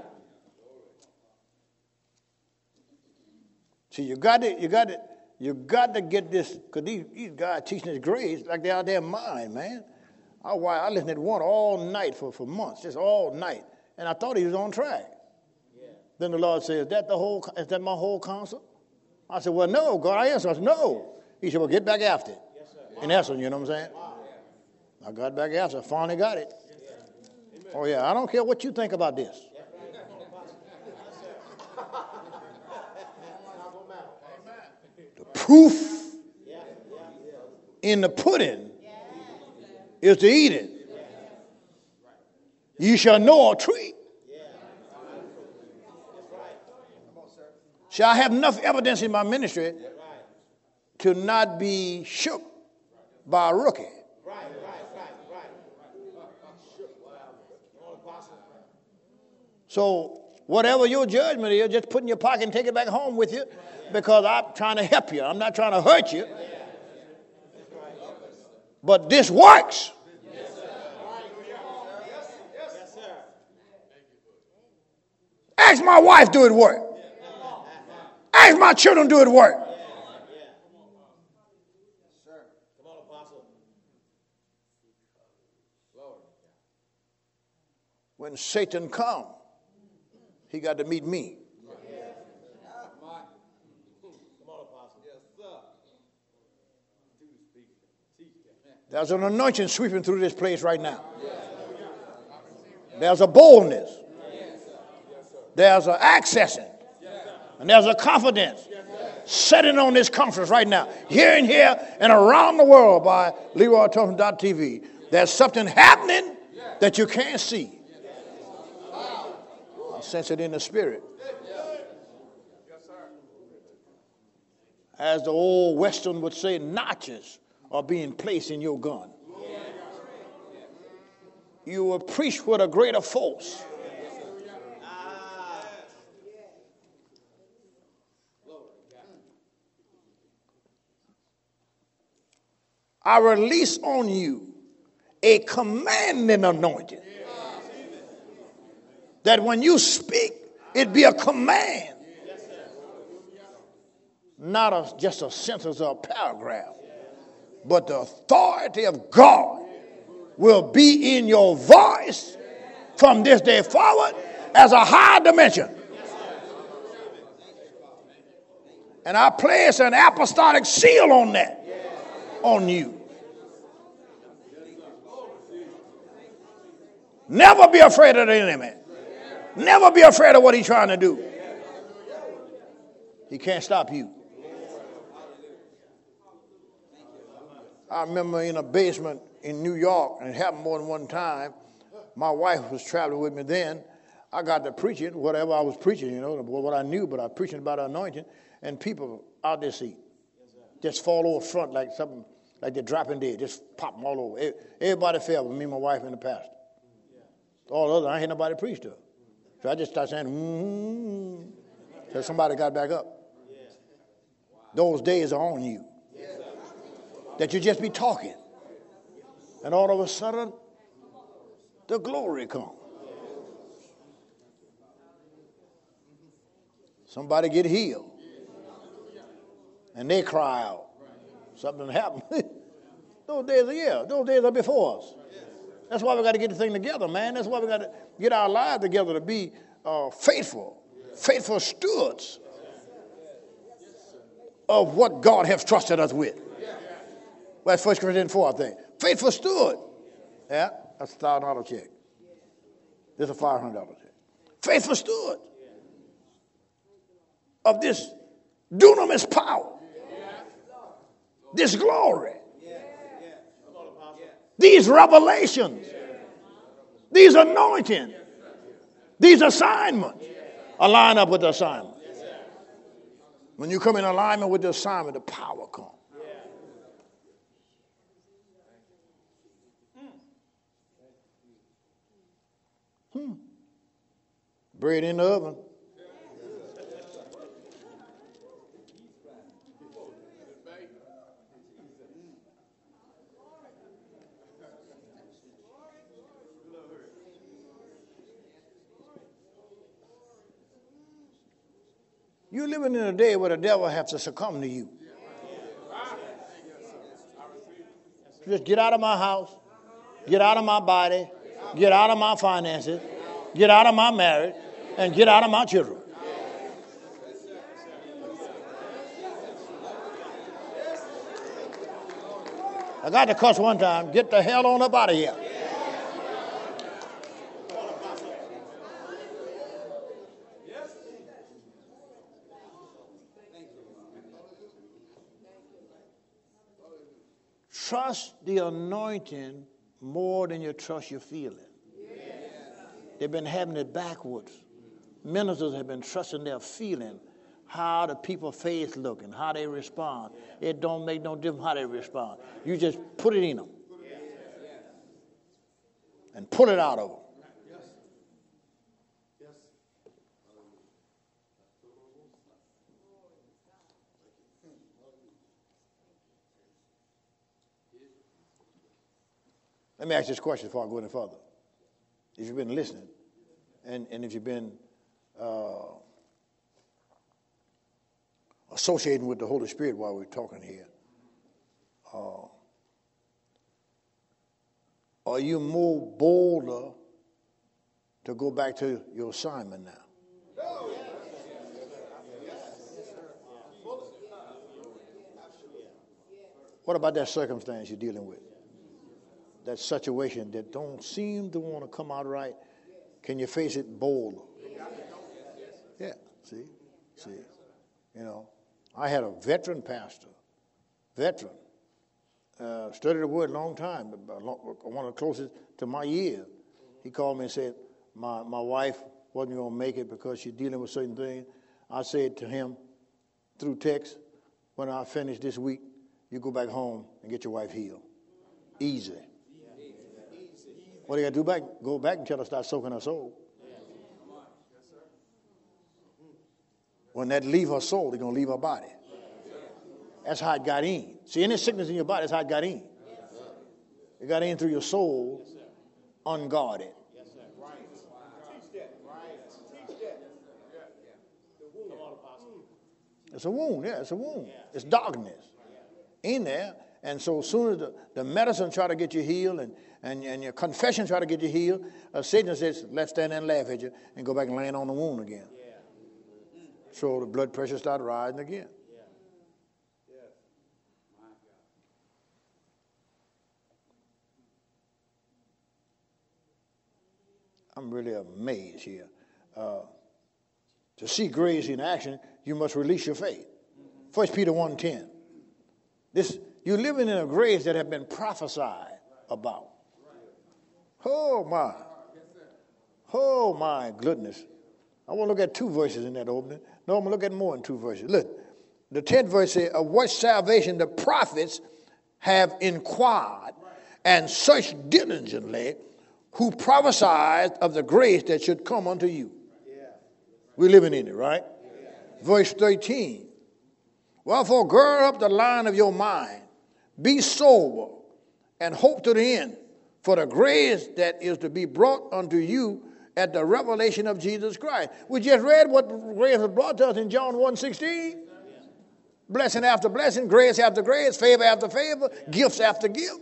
See, you got to get this, because these guys teaching this grace like they're out there mind, man. I listened to one all night for months, just all night, and I thought he was on track. Yeah. Then the Lord said, is that my whole counsel? I said, well, no, God, I answered. I said, no. He said, well, get back after it. Yes, sir. In essence, you know what I'm saying? Wow. I got back after it. I finally got it. Oh, yeah, I don't care what you think about this. The proof in the pudding is to eat it. You shall know a tree. See, I have enough evidence in my ministry to not be shook by a rookie. So whatever your judgment is, just put in your pocket and take it back home with you, because I'm trying to help you. I'm not trying to hurt you. But this works. Ask my wife, do it work? Ask my children, do it work? When Satan comes, he got to meet me. There's an anointing sweeping through this place right now. There's a boldness. There's an accessing. And there's a confidence setting on this conference right now. Here and here and around the world by LeroyThompson.tv. There's something happening that you can't see. I sense it in the spirit. As the old Western would say, notches are being placed in your gun. You will preach with a greater force. I release on you a commanding anointing. That when you speak, it be a command. Not just a sentence or a paragraph, but the authority of God will be in your voice from this day forward as a higher dimension. And I place an apostolic seal on that, on you. Never be afraid of the enemy. Never be afraid of what he's trying to do. He can't stop you. I remember in a basement in New York, and it happened more than one time. My wife was traveling with me then. I got to preaching, whatever I was preaching, you know, what I knew, but I was preaching about anointing, and people out their seat just fall over front like something, like they're dropping dead, just pop them all over. Everybody fell with me, my wife, and the pastor. All the others, I ain't hear nobody preach to her. So I just started saying, So somebody got back up. Those days are on you. That you just be talking. And all of a sudden, the glory comes. Somebody get healed. And they cry out. Something happened. Those days are, those days are before us. That's why we got to get the thing together, man. That's why we got to get our lives together to be faithful stewards of what God has trusted us with. Well, that's 1 Corinthians 4, I think. Faithful steward. Yeah, that's a $1,000 check. This is a $500 check. Faithful steward of this dunamis power, this glory, these revelations, these anointings, these assignments. Align up with the assignment. When you come in alignment with the assignment, the power comes. Bread in the oven. You're living in a day where the devil has to succumb to you. Just get out of my house, get out of my body, get out of my finances, get out of my marriage, and get out of my children. I got to cuss one time. Get the hell on up out of here. Trust the anointing more than you trust your feeling. They've been having it backwards. Ministers have been trusting their feeling, how the people's face look and how they respond. It don't make no difference how they respond. You just put it in them and pull it out of them. Let me ask this question before I go any further. If you've been listening, and if you've been associating with the Holy Spirit while we're talking here, are you more bolder to go back to your assignment now? What about that circumstance you're dealing with? that situation that don't seem to want to come out right, can you face it bold? Yeah, see. You know, I had a veteran pastor, studied the word a long time, one of the closest to my year. He called me and said, my wife wasn't going to make it because she's dealing with certain things. I said to him through text, when I finish this week, you go back home and get your wife healed. Easy. What do you got to do? Go back until I start soaking her soul. When that leave her soul, they're going to leave her body. That's how it got in. See, any sickness in your body, that's how it got in. It got in through your soul, unguarded. It's a wound, yeah, it's a wound. It's darkness in there. And so as soon as the medicine try to get you healed and your confession try to get you healed, Satan says, let's stand there and laugh at you and go back and land on the wound again. So the blood pressure start rising again. I'm really amazed here. To see grace in action, you must release your faith. 1 Peter 1:10. You're living in a grace that has been prophesied about. Oh my goodness. I want to look at 2 verses in that opening. No, I'm going to look at more than 2 verses. Look, the 10th verse says, of what salvation the prophets have inquired and searched diligently, who prophesied of the grace that should come unto you. We're living in it, right? Verse 13. Wherefore, gird up the line of your mind, be sober, and hope to the end for the grace that is to be brought unto you at the revelation of Jesus Christ. We just read what grace was brought to us in John 1:16. Blessing after blessing, grace after grace, favor after favor, gifts after gift.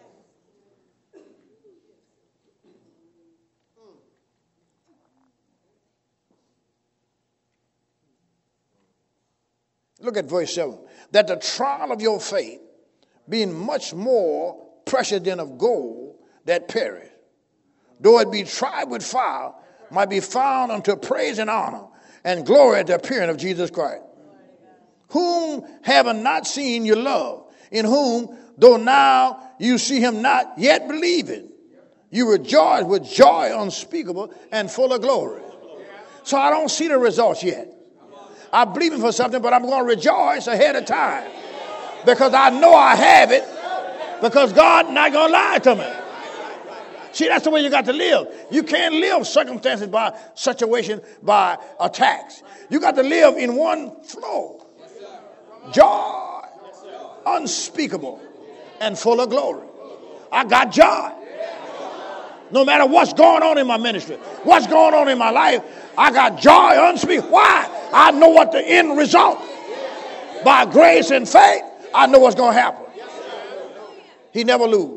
Look at verse 7. That the trial of your faith, being much more precious than of gold that perish, though it be tried with fire, might be found unto praise and honor and glory at the appearing of Jesus Christ, whom having not seen you love, in whom, though now you see him not, yet believing, you rejoice with joy unspeakable and full of glory. So I don't see the results yet. I'm believing for something, but I'm going to rejoice ahead of time because I know I have it, because God's not going to lie to me. See, that's the way you got to live. You can't live circumstances by situation, by attacks. You got to live in one flow. Joy, unspeakable, and full of glory. I got joy. No matter what's going on in my ministry, what's going on in my life, I got joy unspeakable. Why? I know what the end result. By grace and faith, I know what's going to happen. He never loses.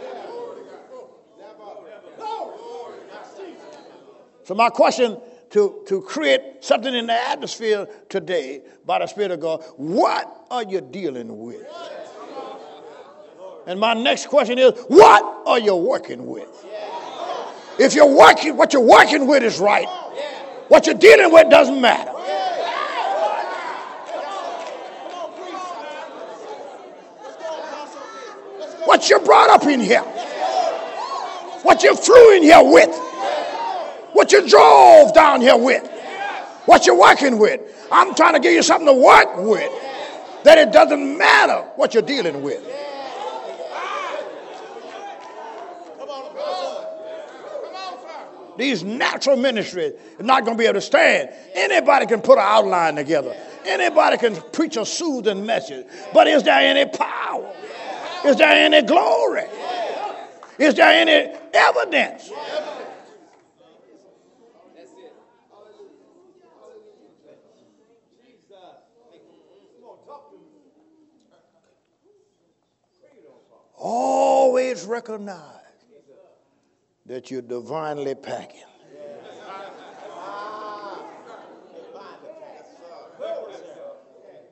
So my question to create something in the atmosphere today by the Spirit of God, what are you dealing with? And my next question is, what are you working with? If you're working, what you're working with is right. What you're dealing with doesn't matter. What you brought up in here, what you flew in here with, what you drove down here with, what you're working with. I'm trying to give you something to work with, that it doesn't matter what you're dealing with. These natural ministries are not going to be able to stand. Anybody can put an outline together. Anybody can preach a soothing message. But is there any power? Is there any glory? Is there any evidence? Always recognize that you're divinely packing.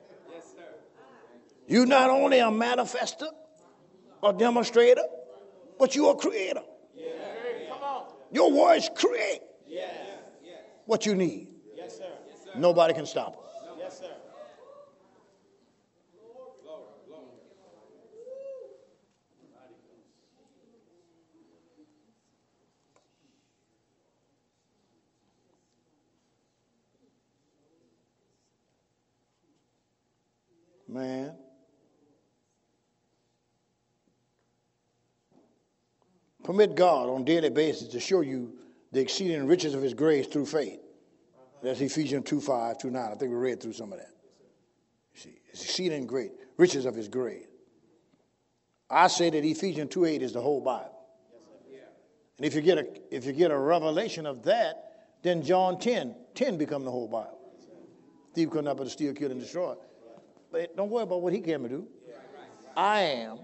You're not only a manifester, a demonstrator, But you are a creator. Yeah. Come on. Your words create Yeah. what you need. Yes, sir. Nobody can stop it. Yes, sir. Man. Permit God on a daily basis to show you the exceeding riches of his grace through faith. That's Ephesians 2:5, 2:9. I think we read through some of that. You see, it's exceeding great riches of his grace. I say that Ephesians 2:8 is the whole Bible. And if you get a revelation of that, then John 10 become the whole Bible. Thief could not but steal, kill, and destroy. But don't worry about what he came to do. I am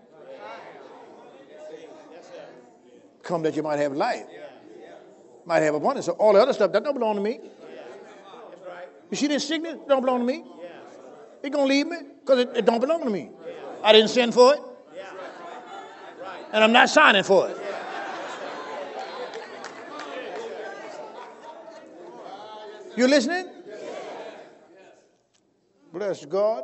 come that you might have life. Might have abundance. So all the other stuff, that don't belong to me. You see this sickness? It don't belong to me. It's going to leave me because it don't belong to me. I didn't send for it. And I'm not signing for it. You listening? Bless God.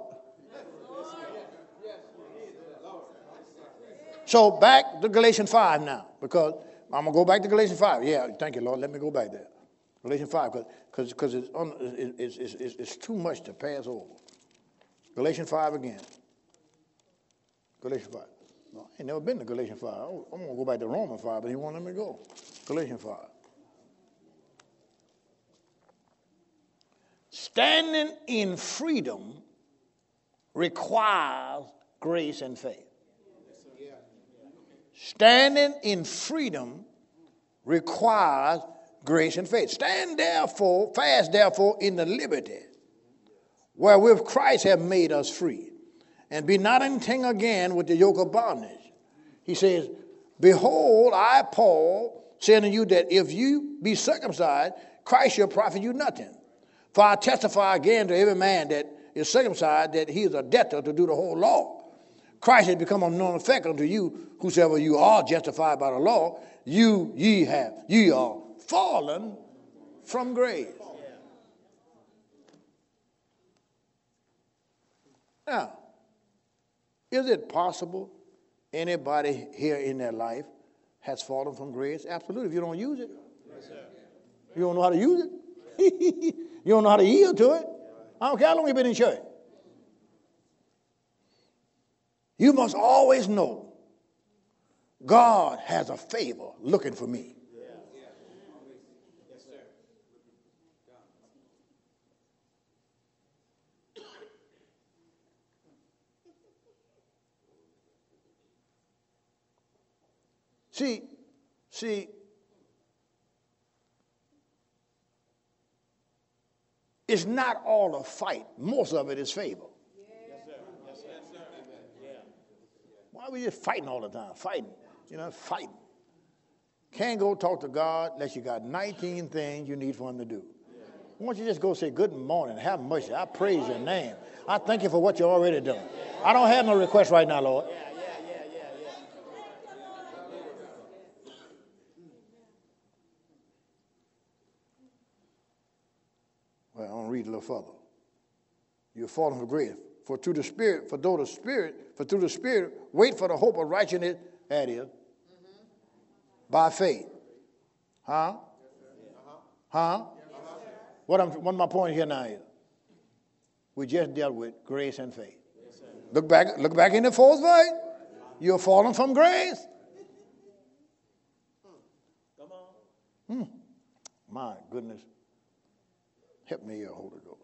So back to Galatians 5 now, because I'm going to go back to Galatians 5. Yeah, thank you, Lord. Let me go back there. Galatians 5, because it's too much to pass over. Galatians 5 again. Galatians 5. No, I ain't never been to Galatians 5. I'm going to go back to Romans 5, but he won't let me go. Galatians 5. Standing in freedom requires grace and faith. Standing in freedom requires grace and faith. Stand therefore, fast therefore in the liberty wherewith Christ hath made us free. And be not entangled again with the yoke of bondage. He says, behold, I, Paul, say unto you that if you be circumcised, Christ shall profit you nothing. For I testify again to every man that is circumcised that he is a debtor to do the whole law. Christ has become of none effect unto you, whosoever you are justified by the law, ye are fallen from grace. Now, is it possible anybody here in their life has fallen from grace? Absolutely, if you don't use it. Yes, sir. You don't know how to use it. You don't know how to yield to it. I don't care how long you've been in church. You must always know God has a favor looking for me. Yes, sir. See, it's not all a fight. Most of it is favor. Yes, sir. Yes, sir. Yes, sir. Yeah. Why are we just fighting all the time? Fighting. Fighting. Can't go talk to God unless you got 19 things you need for him to do. Why don't you just go say, good morning, have mercy. I praise your name. I thank you for what you're already doing. I don't have no request right now, Lord. Yeah. Well, I'm going to read a little further. You're falling from grace. For through the Spirit, wait for the hope of righteousness, that is, by faith. Huh? What my point here now is, we just dealt with grace and faith. Look back in the 4th verse. You're falling from grace. Come on. My goodness. Help me here, Holy Ghost.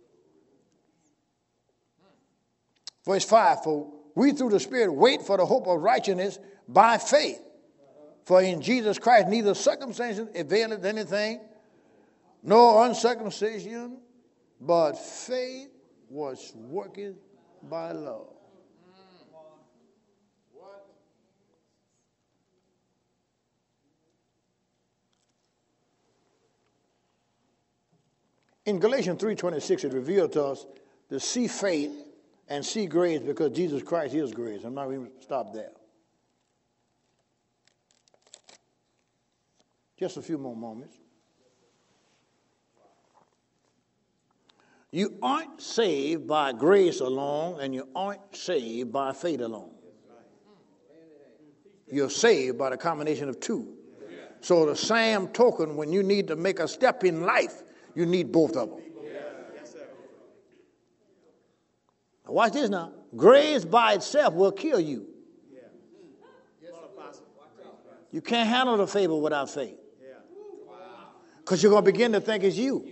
Verse 5, for we through the Spirit wait for the hope of righteousness by faith. For in Jesus Christ neither circumcision availeth anything, nor uncircumcision, but faith was working by love. In Galatians 3:26, it revealed to us to see faith and see grace because Jesus Christ is grace. I'm not even stop there. Just a few more moments. You aren't saved by grace alone, and you aren't saved by faith alone. You're saved by the combination of two. So the same token, when you need to make a step in life, you need both of them. Now watch this now. Grace by itself will kill you. You can't handle the favor without faith. Because you're going to begin to think it's you.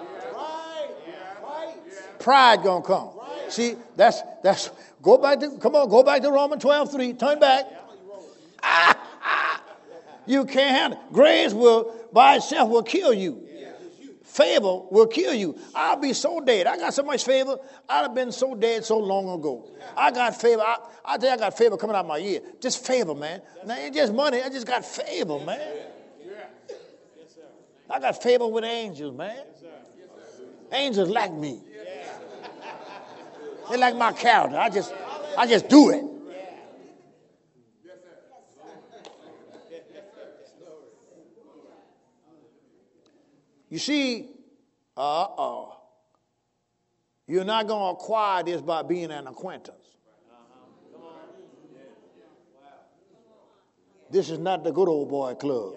Pride going to come. See, that's go back to Romans 12:3. Turn back. You can't handle it. Grace will by itself will kill you. Favor will kill you. I'll be so dead. I got so much favor. I'd have been so dead so long ago. I got favor. I tell you, I got favor coming out of my ear. Just favor, man. Now, it ain't just money. I just got favor, man. I got favor with angels, man. Angels like me. They like my character. I just do it. You see, you're not going to acquire this by being an acquaintance. This is not the good old boy club.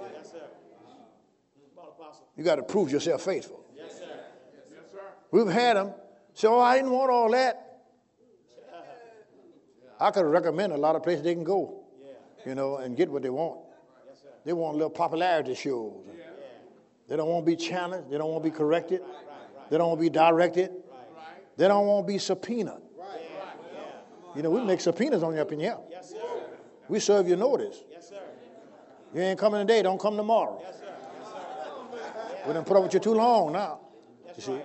You got to prove yourself faithful. We've had them say, oh, I didn't want all that. I could recommend a lot of places they can go, and get what they want. They want little popularity shows. They don't want to be challenged. They don't want to be corrected. They don't want to be directed. They don't want to be subpoenaed. We make subpoenas on you up in here. We serve you notice. You ain't coming today, don't come tomorrow. We done put up with you too long now. You see?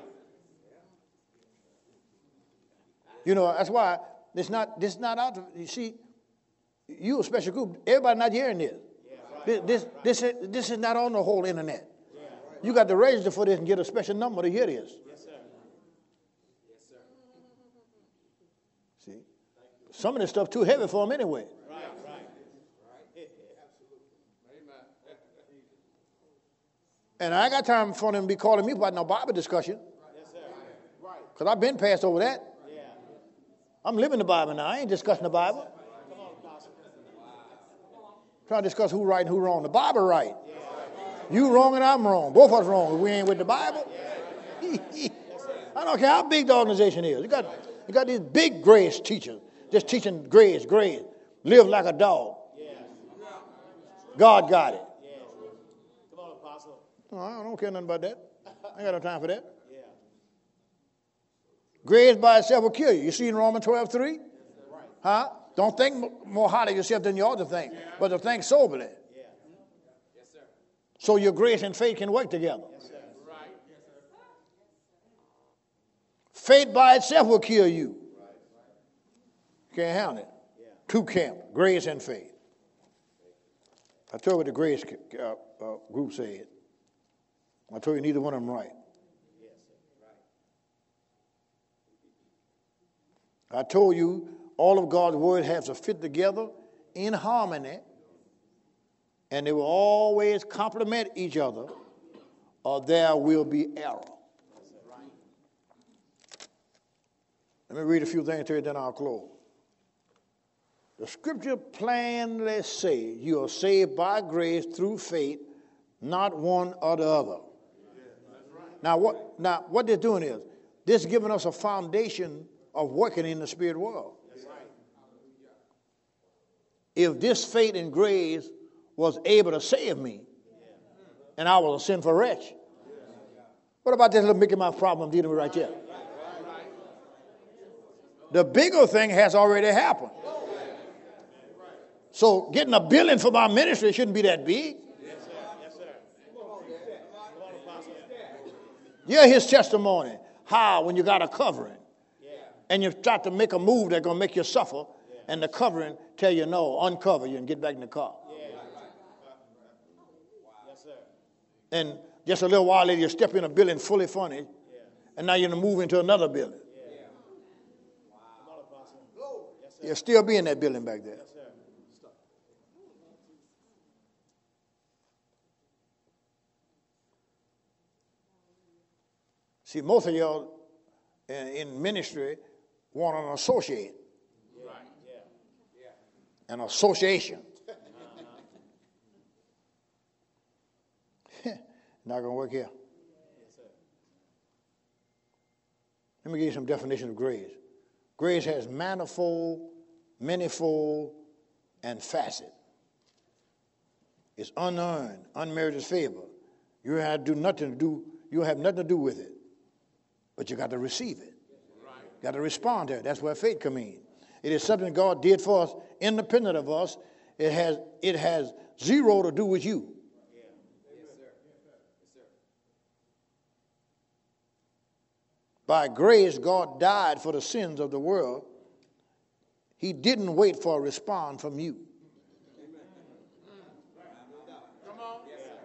That's why this not out to, you see, you a special group. Everybody not hearing this. This is not on the whole internet. You got to register for this and get a special number to hear this. Yes, sir. Yes, sir. See? Some of this stuff too heavy for them anyway. Right. And I ain't got time for them to be calling me about no Bible discussion. Yes, sir. Right. Because I've been past over that. Yeah. I'm living the Bible now. I ain't discussing the Bible. Come on, Apostle. Trying to discuss who right and who wrong. The Bible right. Yeah. You wrong and I'm wrong. Both of us wrong. We ain't with the Bible. I don't care how big the organization is. You got these big grace teachers just teaching grace. Live like a dog. God got it. Come on, Apostle. No, I don't care nothing about that. I ain't got no time for that. Grace by itself will kill you. You see in Romans 12:3? Huh? Don't think more highly of yourself than you ought to think, but to think soberly. So your grace and faith can work together. Yes, sir. Right. Faith by itself will kill you. Can't handle it. Two camps, grace and faith. I told you what the grace group said. I told you neither one of them right. Yes, sir. Right. I told you all of God's word has to fit together in harmony, and they will always complement each other, or there will be error. Let me read a few things to you, then I'll close. The scripture plainly says you are saved by grace through faith, not one or the other. Now what they're doing is, this is giving us a foundation of working in the spirit world. If this faith and grace was able to save me, and I was a sinful wretch, what about this little Mickey Mouse problem I'm dealing with right here? The bigger thing has already happened. So getting $1 billion for my ministry shouldn't be that big. Yes, sir. Yes, sir. Come on, Apostle. Yeah, his testimony. How when you got a covering, and you start to make a move that's going to make you suffer, and the covering tell you no, uncover you and get back in the car. Yes, sir. And just a little while later, you step in a building fully furnished, and now you're going to move into another building. Come on, Apostle. Yes, sir. You'll still be in that building back there. Yes, sir. See, most of y'all in ministry want an associate. Right. Yeah. An association. Not going to work here. Yes, sir. Let me give you some definition of grace. Grace has manifold, manifold, and facet. It's unearned, unmerited favor. You have nothing to do with it, but you got to receive it. Right. Got to respond to it. That's where faith comes in. It is something God did for us, independent of us. It has zero to do with you. Yeah. Yes, sir. Yes, sir. By grace, God died for the sins of the world. He didn't wait for a response from you. Come on.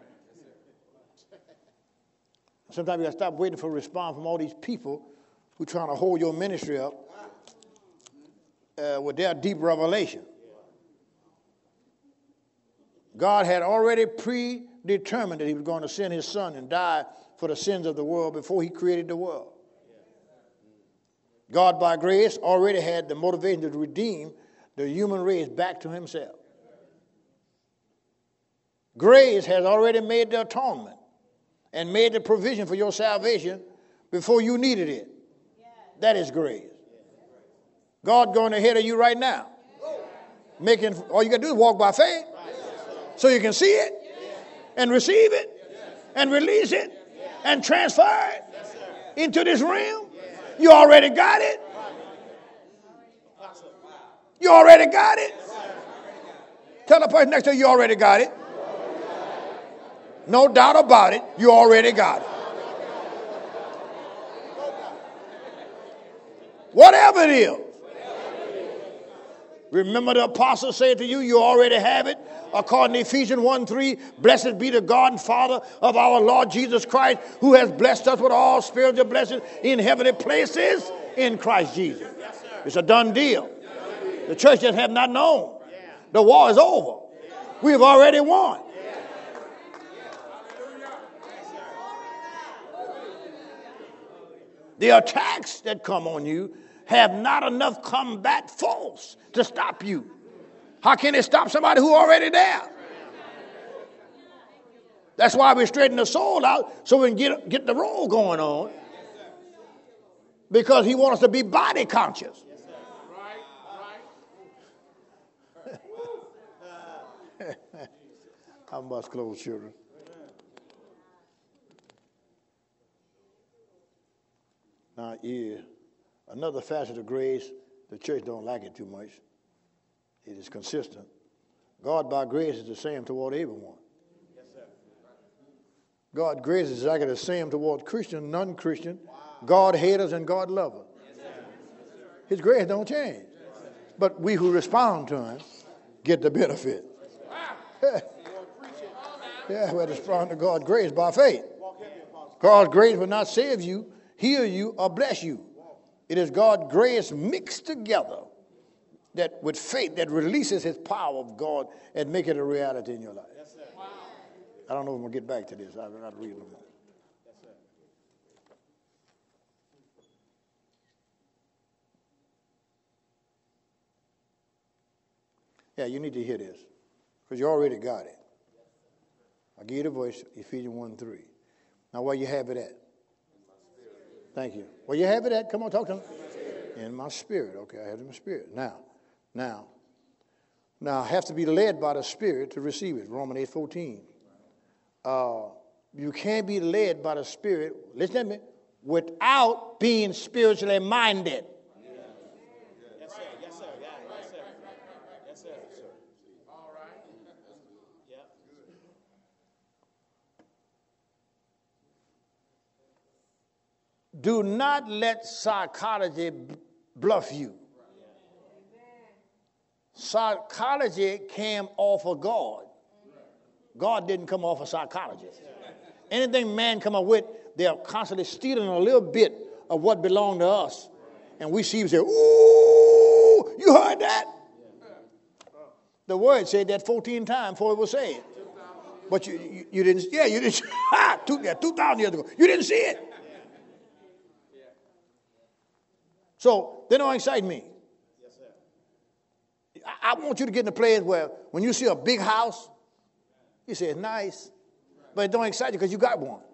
Sometimes you got to stop waiting for a response from all these people who are trying to hold your ministry up with their deep revelation. God had already predetermined that he was going to send his son and die for the sins of the world before he created the world. God, by grace, already had the motivation to redeem the human race back to himself. Grace has already made the atonement and made the provision for your salvation before you needed it. That is grace. God going ahead of you right now. All you got to do is walk by faith so you can see it and receive it and release it and transfer it into this realm. You already got it. You already got it. Tell the person next to you, you already got it. No doubt about it, you already got it. Whatever it is. Remember the apostle said to you, you already have it. According to Ephesians 1:3, blessed be the God and Father of our Lord Jesus Christ, who has blessed us with all spiritual blessings in heavenly places in Christ Jesus. It's a done deal. The church just have not known. The war is over. We have already won. The attacks that come on you have not enough combat force to stop you. How can it stop somebody who already there? That's why we straighten the soul out so we can get the roll going on. Because he wants us to be body conscious. I must close, children. Now, another facet of grace, the church don't like it too much. It is consistent. God by grace is the same toward everyone. Yes, sir. God grace is exactly the same toward Christian, non-Christian, God haters, and God lovers. His grace don't change. But we who respond to him get the benefit. Yeah, we respond to God's grace by faith. God's grace will not save you, heal you, or bless you. It is God's grace mixed together that with faith that releases his power of God and make it a reality in your life. Yes, sir. I don't know if I'm going to get back to this. I've got to read a little more. Yes, sir. Yeah, you need to hear this because you already got it. I'll give you the voice, Ephesians 1:3. Now, where you have it at? Thank you. Where you have it at? Come on, talk to me. In my spirit. Okay, I have it in my spirit. Now, I have to be led by the Spirit to receive it. Romans 8:14. You can't be led by the Spirit, listen to me, without being spiritually minded. Yes, sir. Yes, sir. Yeah. Yes, sir. Yes, sir. All right. Yep. Do not let psychology bluff you. Psychology came off of God. God didn't come off of psychology. Anything man come up with, they're constantly stealing a little bit of what belonged to us. And we see him say, ooh, you heard that? The word said that 14 times before it was said. But you didn't, you didn't, 2,000 years ago. You didn't see it. So they don't excite me. I want you to get in a place where when you see a big house, you say it's nice, but it don't excite you because you got one.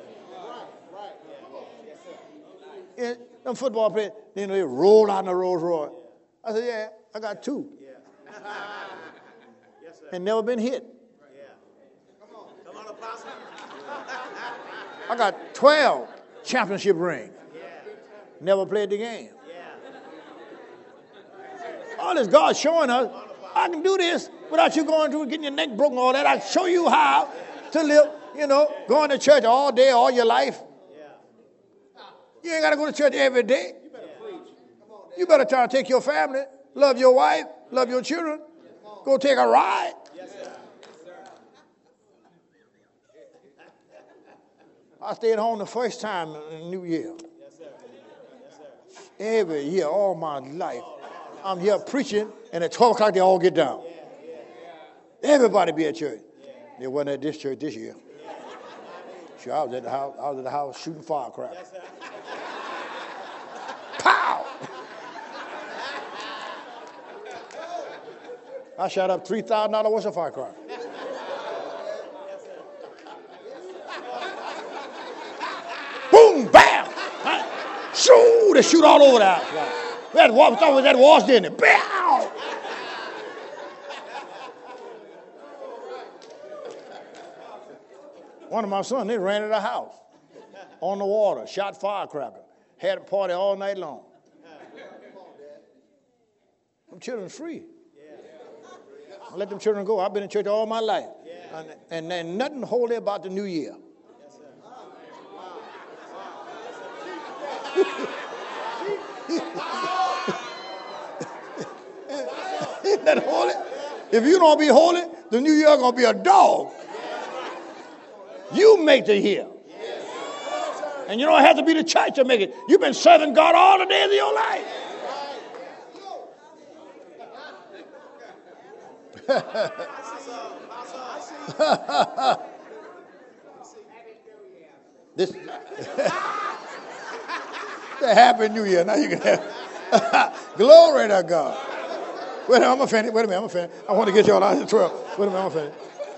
Yeah, them football players, they roll out in the Rolls Royce. I said, yeah, I got two. And never been hit. Come on, Apostle. I got 12 championship rings. Never played the game. All this God showing us, I can do this without you going through getting your neck broken, all that. I show you how to live, going to church all day, all your life. You ain't got to go to church every day. You better try to take your family, love your wife, love your children, go take a ride. I stayed home the first time in New Year. Every year, all my life, I'm here preaching, and at 12 o'clock they all get down. Everybody be at church. They wasn't at this church this year. Sure, I was at the house shooting firecrackers. Pow! I shot up $3,000 worth of firecrackers. Boom, bam! Shoo! They shoot all over the house. That was didn't it? Bow! One of my sons, they ran to the house on the water, shot firecracker, had a party all night long. Them children free. I let them children go. I've been in church all my life. And there's nothing holy about the new year. Isn't that holy? If you don't be holy, the new year going to be a dog. You make the year. And you don't have to be the church to make it. You've been serving God all the days of your life. This the Happy New Year. Now you can have glory to God. Wait a minute, I'm offended. I'm offended. I want to get y'all out of the 12. Wait a minute, I'm offended.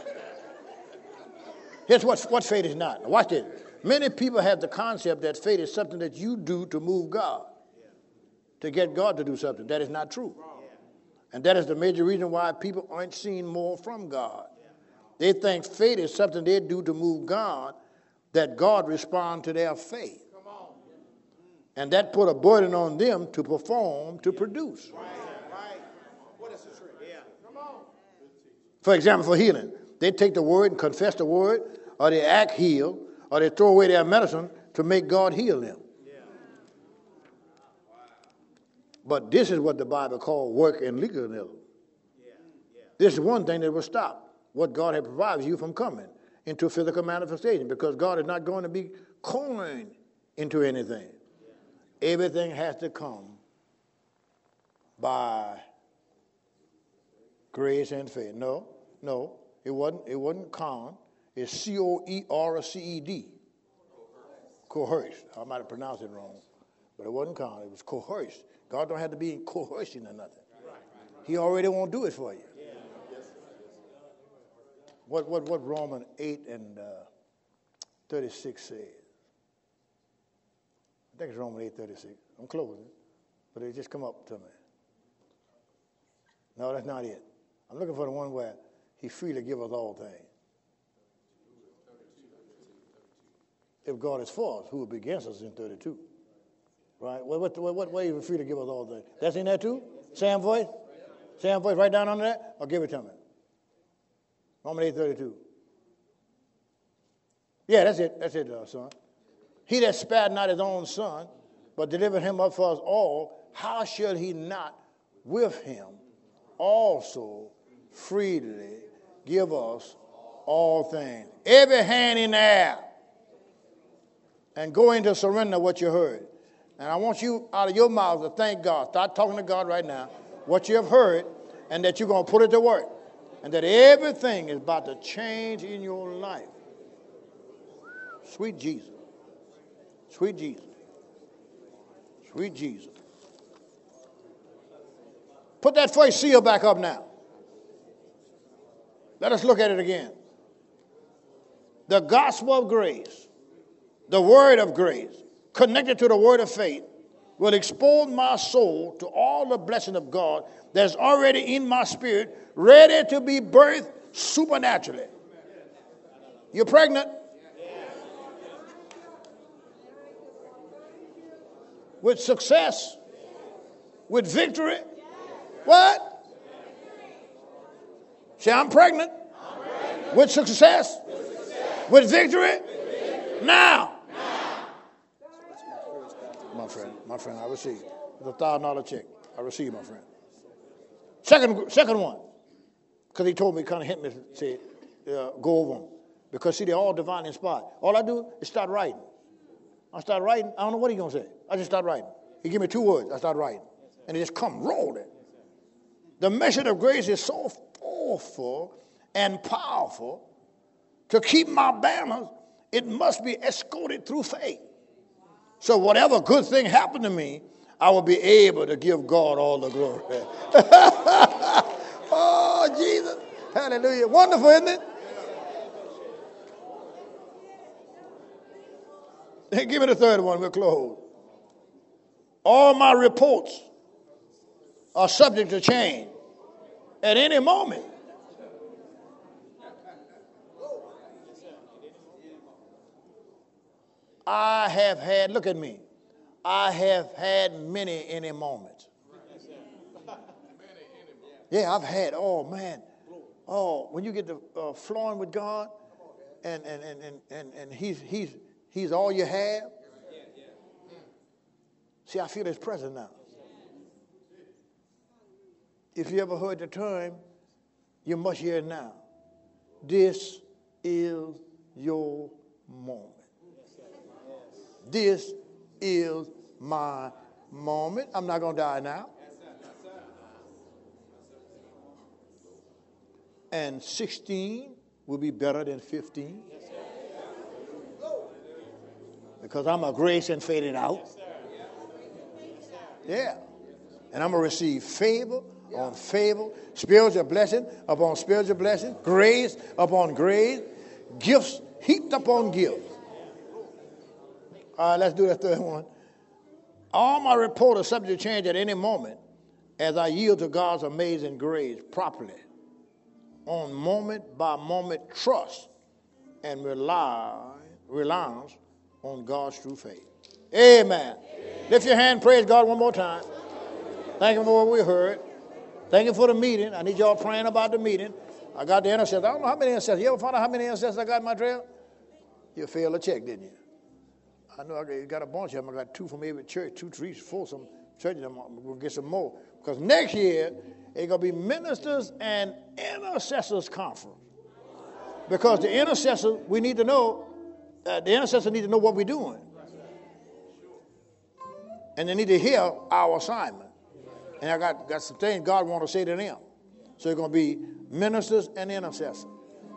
Here's what faith is not. Now watch this. Many people have the concept that faith is something that you do to move God, to get God to do something. That is not true. And that is the major reason why people aren't seeing more from God. They think faith is something they do to move God, that God responds to their faith. And that put a burden on them to perform, to produce. For example, for healing, they take the word and confess the word, or they act healed, or they throw away their medicine to make God heal them. But this is what the Bible calls work and legalism. This is one thing that will stop what God has provided you from coming into physical manifestation, because God is not going to be coined into anything. Everything has to come by grace and faith. No, it wasn't con. It's C-O-E-R-C-E-D. Coerced. I might have pronounced it wrong, but it wasn't con. It was coerced. God don't have to be in coercion or nothing. He already won't do it for you. What Romans 8 and 36 says. I think it's Romans 8:36. I'm closing, but it just come up to me. No, that's not it. I'm looking for the one where he freely gives us all things. If God is for us, who will be against us in 32? Right? What way is free to give us all things? That's in there too? Sam voice? Sam voice right down under that? Or give it to me. Romans 8:32. Yeah, that's it, son. He that spared not his own son, but delivered him up for us all, how shall he not with him also freely give us all things? Every hand in the air. And go into surrender what you heard. And I want you out of your mouth to thank God. Start talking to God right now. What you have heard, and that you're going to put it to work. And that everything is about to change in your life. Sweet Jesus. Sweet Jesus. Sweet Jesus. Put that first seal back up now. Let us look at it again. The gospel of grace, the word of grace, connected to the word of faith, will expose my soul to all the blessing of God that's already in my spirit, ready to be birthed supernaturally. You're pregnant? With success? With victory? What? Say, I'm pregnant. With success? With victory? Now. My friend, I receive. It's a $1,000 check. I receive, my friend. Second one, because he told me, kind of hit me, said, go over them. Because, see, they're all divinely inspired. All I do is start writing. I start writing. I don't know what he's going to say. I just start writing. He give me 2 words. I start writing. And it just come rolling. The measure of grace is so awful and powerful. To keep my balance, it must be escorted through faith. So whatever good thing happened to me, I will be able to give God all the glory. Oh, Jesus. Hallelujah. Wonderful, isn't it? Hey, give me the third one. We'll close. All my reports are subject to change at any moment. I have had, look at me, I have had many any moments. Yeah, I've had, oh man, oh, when you get to flowing with God and he's all you have. See, I feel his presence now. If you ever heard the term, you must hear it now. This is your moment. This is my moment. I'm not going to die now. And 16 will be better than 15. Because I'm a grace and fading out. Yeah. And I'm going to receive favor on favor, spiritual blessing upon spiritual blessing, grace upon grace, gifts heaped upon gifts. All right, let's do the third one. All my report is subject to change at any moment as I yield to God's amazing grace properly, on moment by moment trust and reliance on God's true faith. Amen. Lift your hand, praise God one more time. Thank you for what we heard. Thank you for the meeting. I need y'all praying about the meeting. I got the intercessors. I don't know how many intercessors. You ever find out how many intercessors I got in my trail? You failed a check, didn't you? I know I got a bunch of them. I got 2 from every church, 2, 3, 4, some churches. I'm going to get some more. Because next year, it's going to be Ministers and Intercessors Conference. Because the intercessors, we need to know, the intercessors need to know what we're doing. And they need to hear our assignment. And I got some things God wants to say to them. So it's going to be Ministers and Intercessors.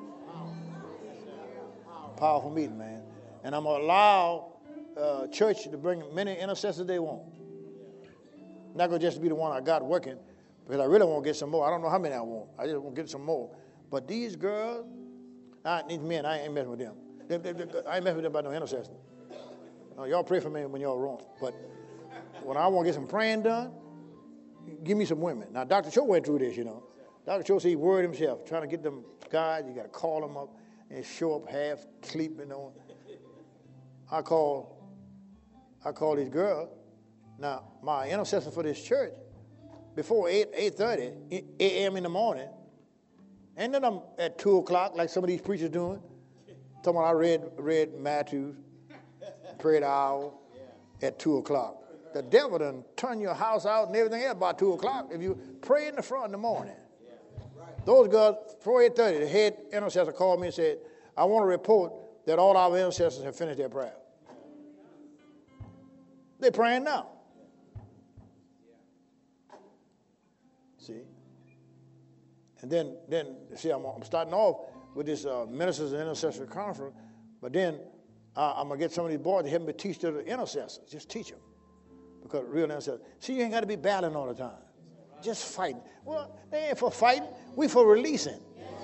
Powerful meeting, man. And I'm going to allow church to bring many intercessors they want. Not going to just be the one I got working, because I really want to get some more. I don't know how many I want. I just want to get some more. But these girls, these men, I ain't messing with them. I ain't messing with them about no intercessors. No, y'all pray for me when y'all wrong. But when I want to get some praying done, give me some women. Now, Dr. Cho went through this, you know. Dr. Cho said he worried himself, trying to get them guys. You got to call them up and show up half sleeping on. I call these girls. Now, my intercessor for this church, before 8:30 a.m. in the morning, and then I'm at 2 o'clock like some of these preachers doing. Talking about I read Matthew, prayed an hour at 2 o'clock. The devil done turn your house out and everything else by 2 o'clock if you pray in the front in the morning. Those girls, before 8:30, the head intercessor called me and said, I want to report that all our intercessors have finished their prayer. They're praying now. See? And then see, I'm starting off with this Ministers and Intercessory Conference, but then I'm going to get some of these boys to help me teach the intercessors. Just teach them. Because real intercessors. See, you ain't got to be battling all the time. Just fighting. Well, they ain't for fighting. We for releasing.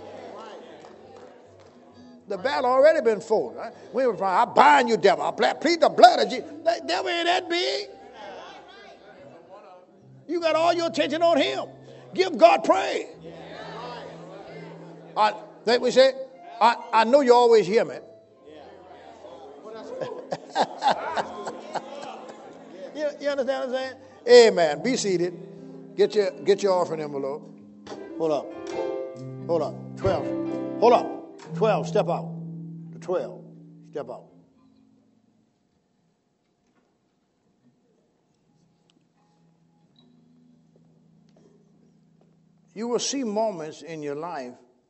The battle already been fought. Right? We were I bind you, devil. I plead the blood of Jesus. That devil ain't that big. You got all your attention on him. Give God praise. That we say, I know you always hear me. You understand what I'm saying? Amen. Be seated. Get your offering envelope. Hold up. 12. Hold up. 12. Step out. The 12. Step out. You will see moments in your life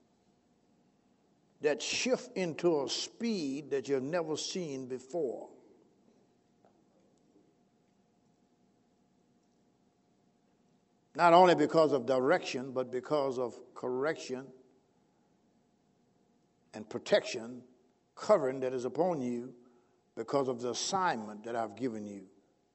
that shift into a speed that you've never seen before. Not only because of direction, but because of correction and protection, covering that is upon you because of the assignment that I've given you.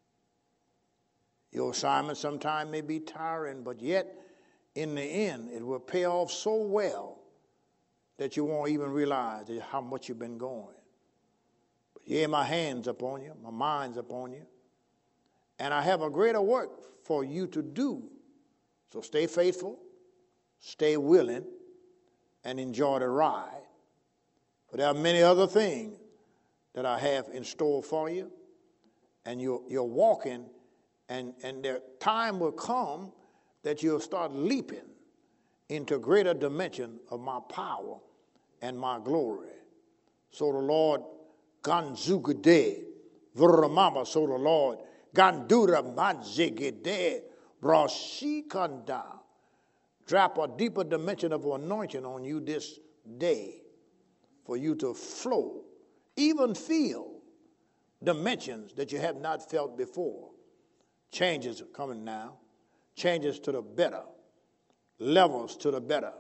Your assignment sometimes may be tiring, but yet in the end it will pay off so well that you won't even realize how much you've been going. But yeah, my hand's upon you, my mind's upon you, and I have a greater work for you to do. So stay faithful, stay willing, and enjoy the ride. But there are many other things that I have in store for you, and you're walking, and the time will come that you'll start leaping into greater dimension of my power and my glory. So the Lord Ganzugade Vuramama, so the Lord Gandura Manzigede Brashikanda drop a deeper dimension of anointing on you this day for you to flow, even feel dimensions that you have not felt before. Changes are coming now. Changes to the better. Levels to the better.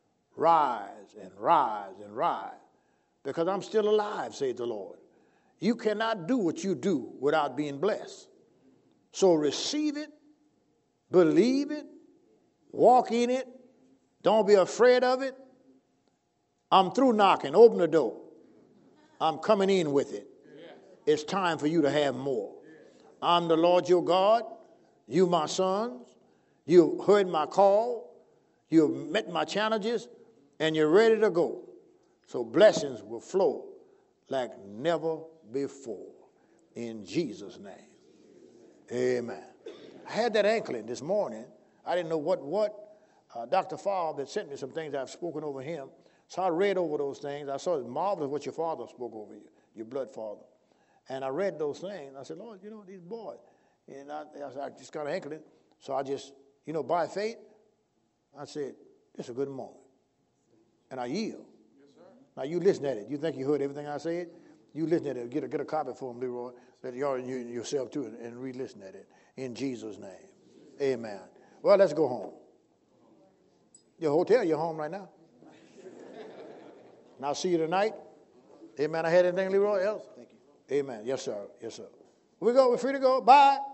Rise and rise and rise. Because I'm still alive, says the Lord. You cannot do what you do without being blessed. So receive it, believe it, walk in it. Don't be afraid of it. I'm through knocking. Open the door. I'm coming in with it. It's time for you to have more. I'm the Lord your God. You my sons. You heard my call. You met my challenges. And you're ready to go. So blessings will flow like never before. In Jesus' name. Amen. I had that inkling this morning. I didn't know what. Dr. Favre had sent me some things I've spoken over him. So I read over those things. I saw it's marvelous what your father spoke over you, your blood father. And I read those things. I said, Lord, these boys. And I just got an inkling. So I just, by faith, I said, this is a good moment. And I yield. Yes, sir. Now you listen at it. You think you heard everything I said? You listen at it. Get a copy for him, Leroy. That y'all yourself too and re-listen at it. In Jesus' name. Amen. Well, let's go home. Your hotel, you're home right now. And I'll see you tonight. Amen. I had anything, Leroy, else? Thank you. Amen. Yes, sir. Yes, sir. We're free to go. Bye.